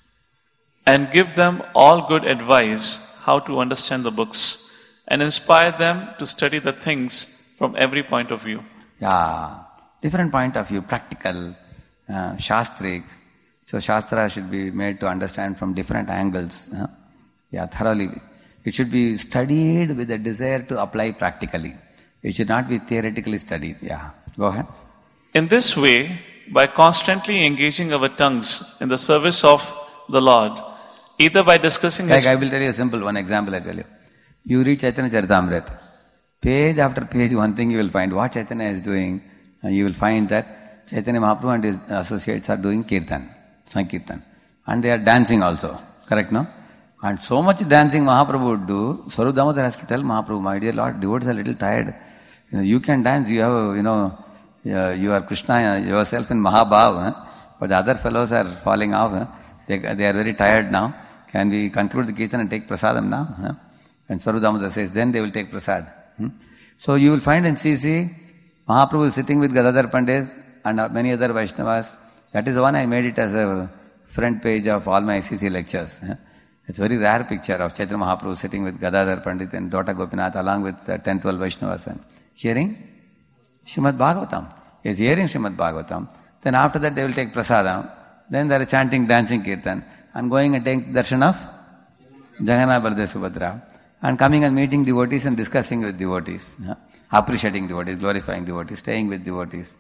And give them all good advice how to understand the books. And inspire them to study the things from every point of view. Yeah, different point of view, practical, uh, shastric. So Shastra should be made to understand from different angles. Huh? Yeah, thoroughly. It should be studied with a desire to apply practically. It should not be theoretically studied. Yeah, Go ahead. In this way, by constantly engaging our tongues in the service of the Lord, either by discussing Like His... I will tell you a simple one example I tell you. You read Chaitanya Charitamrita. Page after page, one thing you will find. What Chaitanya is doing, uh, you will find that Chaitanya Mahaprabhu and his associates are doing kirtan, Sankirtan. And they are dancing also. Correct, no? And so much dancing Mahaprabhu would do, Swarup Damodar has to tell Mahaprabhu, my dear Lord, devotees are a little tired. You know, you can dance, you have, you know, uh, you are Krishna yourself in Mahabhav, huh? But the other fellows are falling off. Huh? They, they are very tired now. Can we conclude the kirtan and take prasadam now? Huh? And Swarup Damodar says, then they will take prasad. Hmm? So you will find in C C, Mahaprabhu is sitting with Gadadhar Pandit and many other Vaishnavas. That is the one I made it as a front page of all my C C lectures. Huh? It's a very rare picture of Chaitanya Mahaprabhu sitting with Gadadhar Pandit and Dota Gopinath along with uh, ten, twelve Vaishnavas and hearing Srimad Bhagavatam. He is hearing Srimad Bhagavatam. Then after that they will take prasadam. Then they are chanting, dancing kirtan and going and taking darshan of Jagannath, Baladev, Subhadra and coming and meeting devotees and discussing with devotees, yeah? Appreciating devotees, glorifying devotees, staying with devotees.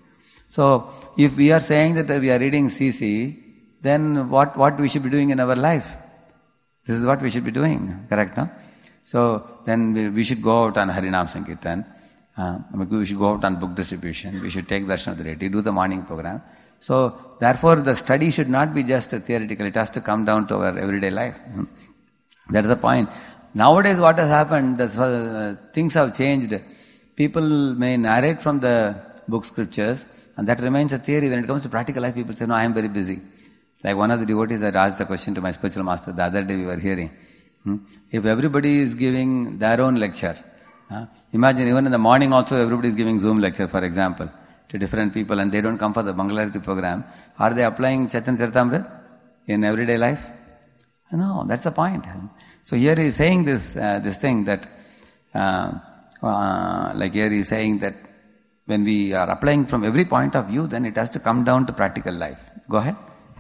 So if we are saying that we are reading C C, then what, what we should be doing in our life? This is what we should be doing, correct, no? So then we, we should go out on Harinam Sankirtan, uh, we should go out on book distribution, we should take darshan of the deity, do the morning program. So therefore the study should not be just theoretical, it has to come down to our everyday life. That is the point. Nowadays what has happened, the, uh, things have changed. People may narrate from the book scriptures and that remains a theory. When it comes to practical life, people say, no, I am very busy. Like one of the devotees had asked a question to my spiritual master the other day we were hearing. Hmm? If everybody is giving their own lecture, huh? Imagine even in the morning also everybody is giving Zoom lecture, for example, to different people and they don't come for the Mangalarati program. Are they applying Chaitanya Charitamrita in everyday life? No, that's the point. So here he is saying this uh, this thing that, uh, uh, like here he is saying that when we are applying from every point of view, then it has to come down to practical life. Go ahead.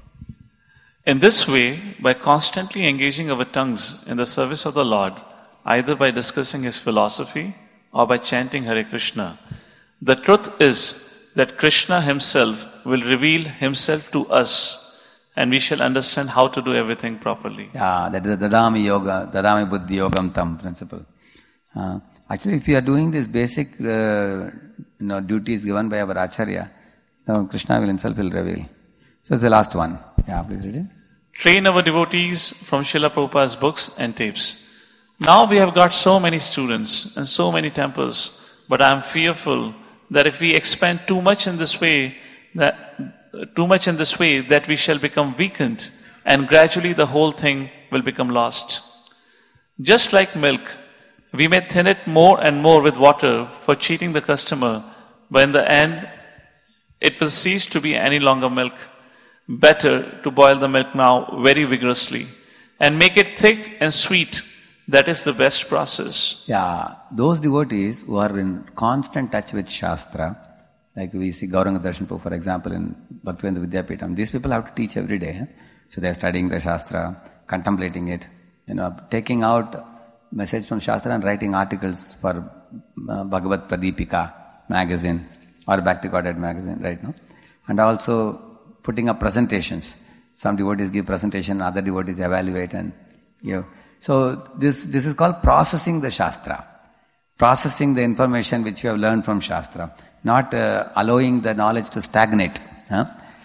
In this way, by constantly engaging our tongues in the service of the Lord, either by discussing His philosophy or by chanting Hare Krishna, the truth is that Krishna Himself will reveal Himself to us and we shall understand how to do everything properly. Yeah, that is the Dadami Yoga, Dadami Buddhi Yogam Tam principle. Uh, actually, if you are doing this basic uh, you know, duties given by our Acharya, you know, Krishna will Himself will reveal. So it's the last one. Yeah, please read it. Train our devotees from Srila Prabhupada's books and tapes. Now we have got so many students and so many temples, but I am fearful that if we expand too much in this way, that too much in this way, that we shall become weakened, and gradually the whole thing will become lost. Just like milk, we may thin it more and more with water for cheating the customer, but in the end, it will cease to be any longer milk. Better to boil the milk now very vigorously and make it thick and sweet. That is the best process. Yeah, those devotees who are in constant touch with Shastra, like we see Gauranga Darshan, for example, in Bhaktivinoda Vidyapeetham, these people have to teach every day. Eh? So they are studying the Shastra, contemplating it, you know, taking out message from Shastra and writing articles for uh, Bhagavad Pradipika magazine or Bhakti Godhead magazine, right? No? And also putting up presentations. Some devotees give presentation, other devotees evaluate and give. So this this is called processing the Shastra. Processing the information which you have learned from Shastra. Not uh, allowing the knowledge to stagnate. Huh?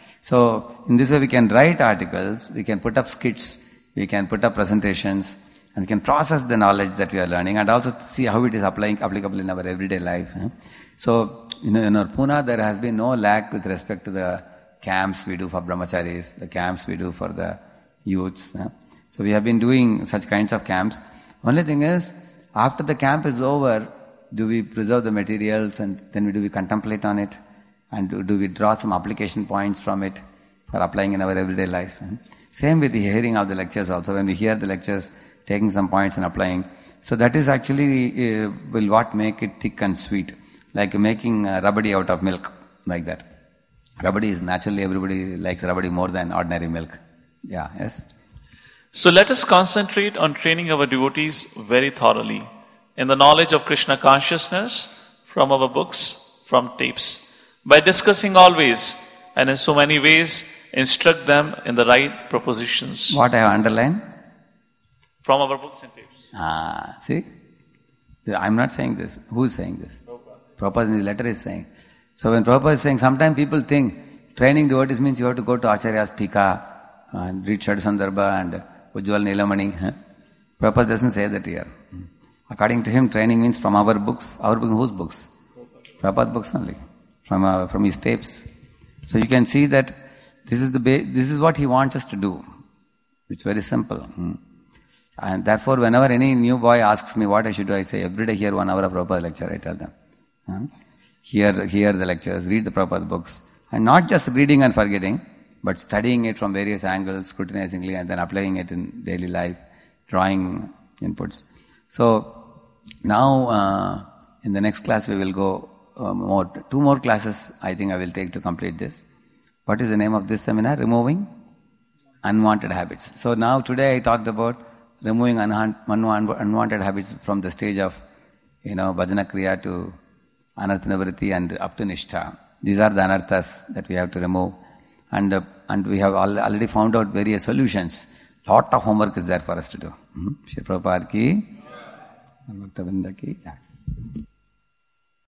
So in this way we can write articles, we can put up skits, we can put up presentations, and we can process the knowledge that we are learning and also see how it is applying applicable in our everyday life. Huh? So you know, in our Pune there has been no lack with respect to the camps we do for brahmacharis, the camps we do for the youths. Huh? So we have been doing such kinds of camps. Only thing is, after the camp is over, do we preserve the materials and then do we contemplate on it? And do, do we draw some application points from it for applying in our everyday life? Huh? Same with the hearing of the lectures also. When we hear the lectures, taking some points and applying. So that is actually uh, will what make it thick and sweet. Like making uh, rabadi out of milk, like that. Rabadi is naturally, everybody likes rabadi more than ordinary milk. Yeah, yes? So let us concentrate on training our devotees very thoroughly in the knowledge of Krishna consciousness from our books, from tapes. by discussing always and in so many ways instruct them in the right propositions. What I have underlined? From our books and tapes. Ah, see? I'm not saying this. Who is saying this? Prabhupada in his letter is saying. So when Prabhupada is saying, sometimes people think training devotees means you have to go to Acharya's Tika and read Shad Sandarbha and Ujjwal Nilamani. Huh? Prabhupada doesn't say that here. According to him, training means from our books. Our books, whose books? Prabhupada books only. From uh, from his tapes. So you can see that this is the ba- this is what he wants us to do. It's very simple. Hmm. And therefore, whenever any new boy asks me what I should do, I say, every day hear one hour of Prabhupada lecture, I tell them. Huh? Hear, hear the lectures, read the Prabhupada books. And not just reading and forgetting, but studying it from various angles, scrutinizingly, and then applying it in daily life, drawing inputs. So, now, uh, in the next class we will go uh, more, two more classes I think I will take to complete this. What is the name of this seminar? Removing Unwanted Habits. So now today I talked about removing unha- unwa- unwanted habits from the stage of, you know, bhajana kriya to anartha nivritti and up to nishtha. These are the anarthas that we have to remove. And uh, and we have al- already found out various solutions. Lot of homework is there for us to do. Hmm? Shri Prabhupada ki, Bhakta Vrinda ki jai.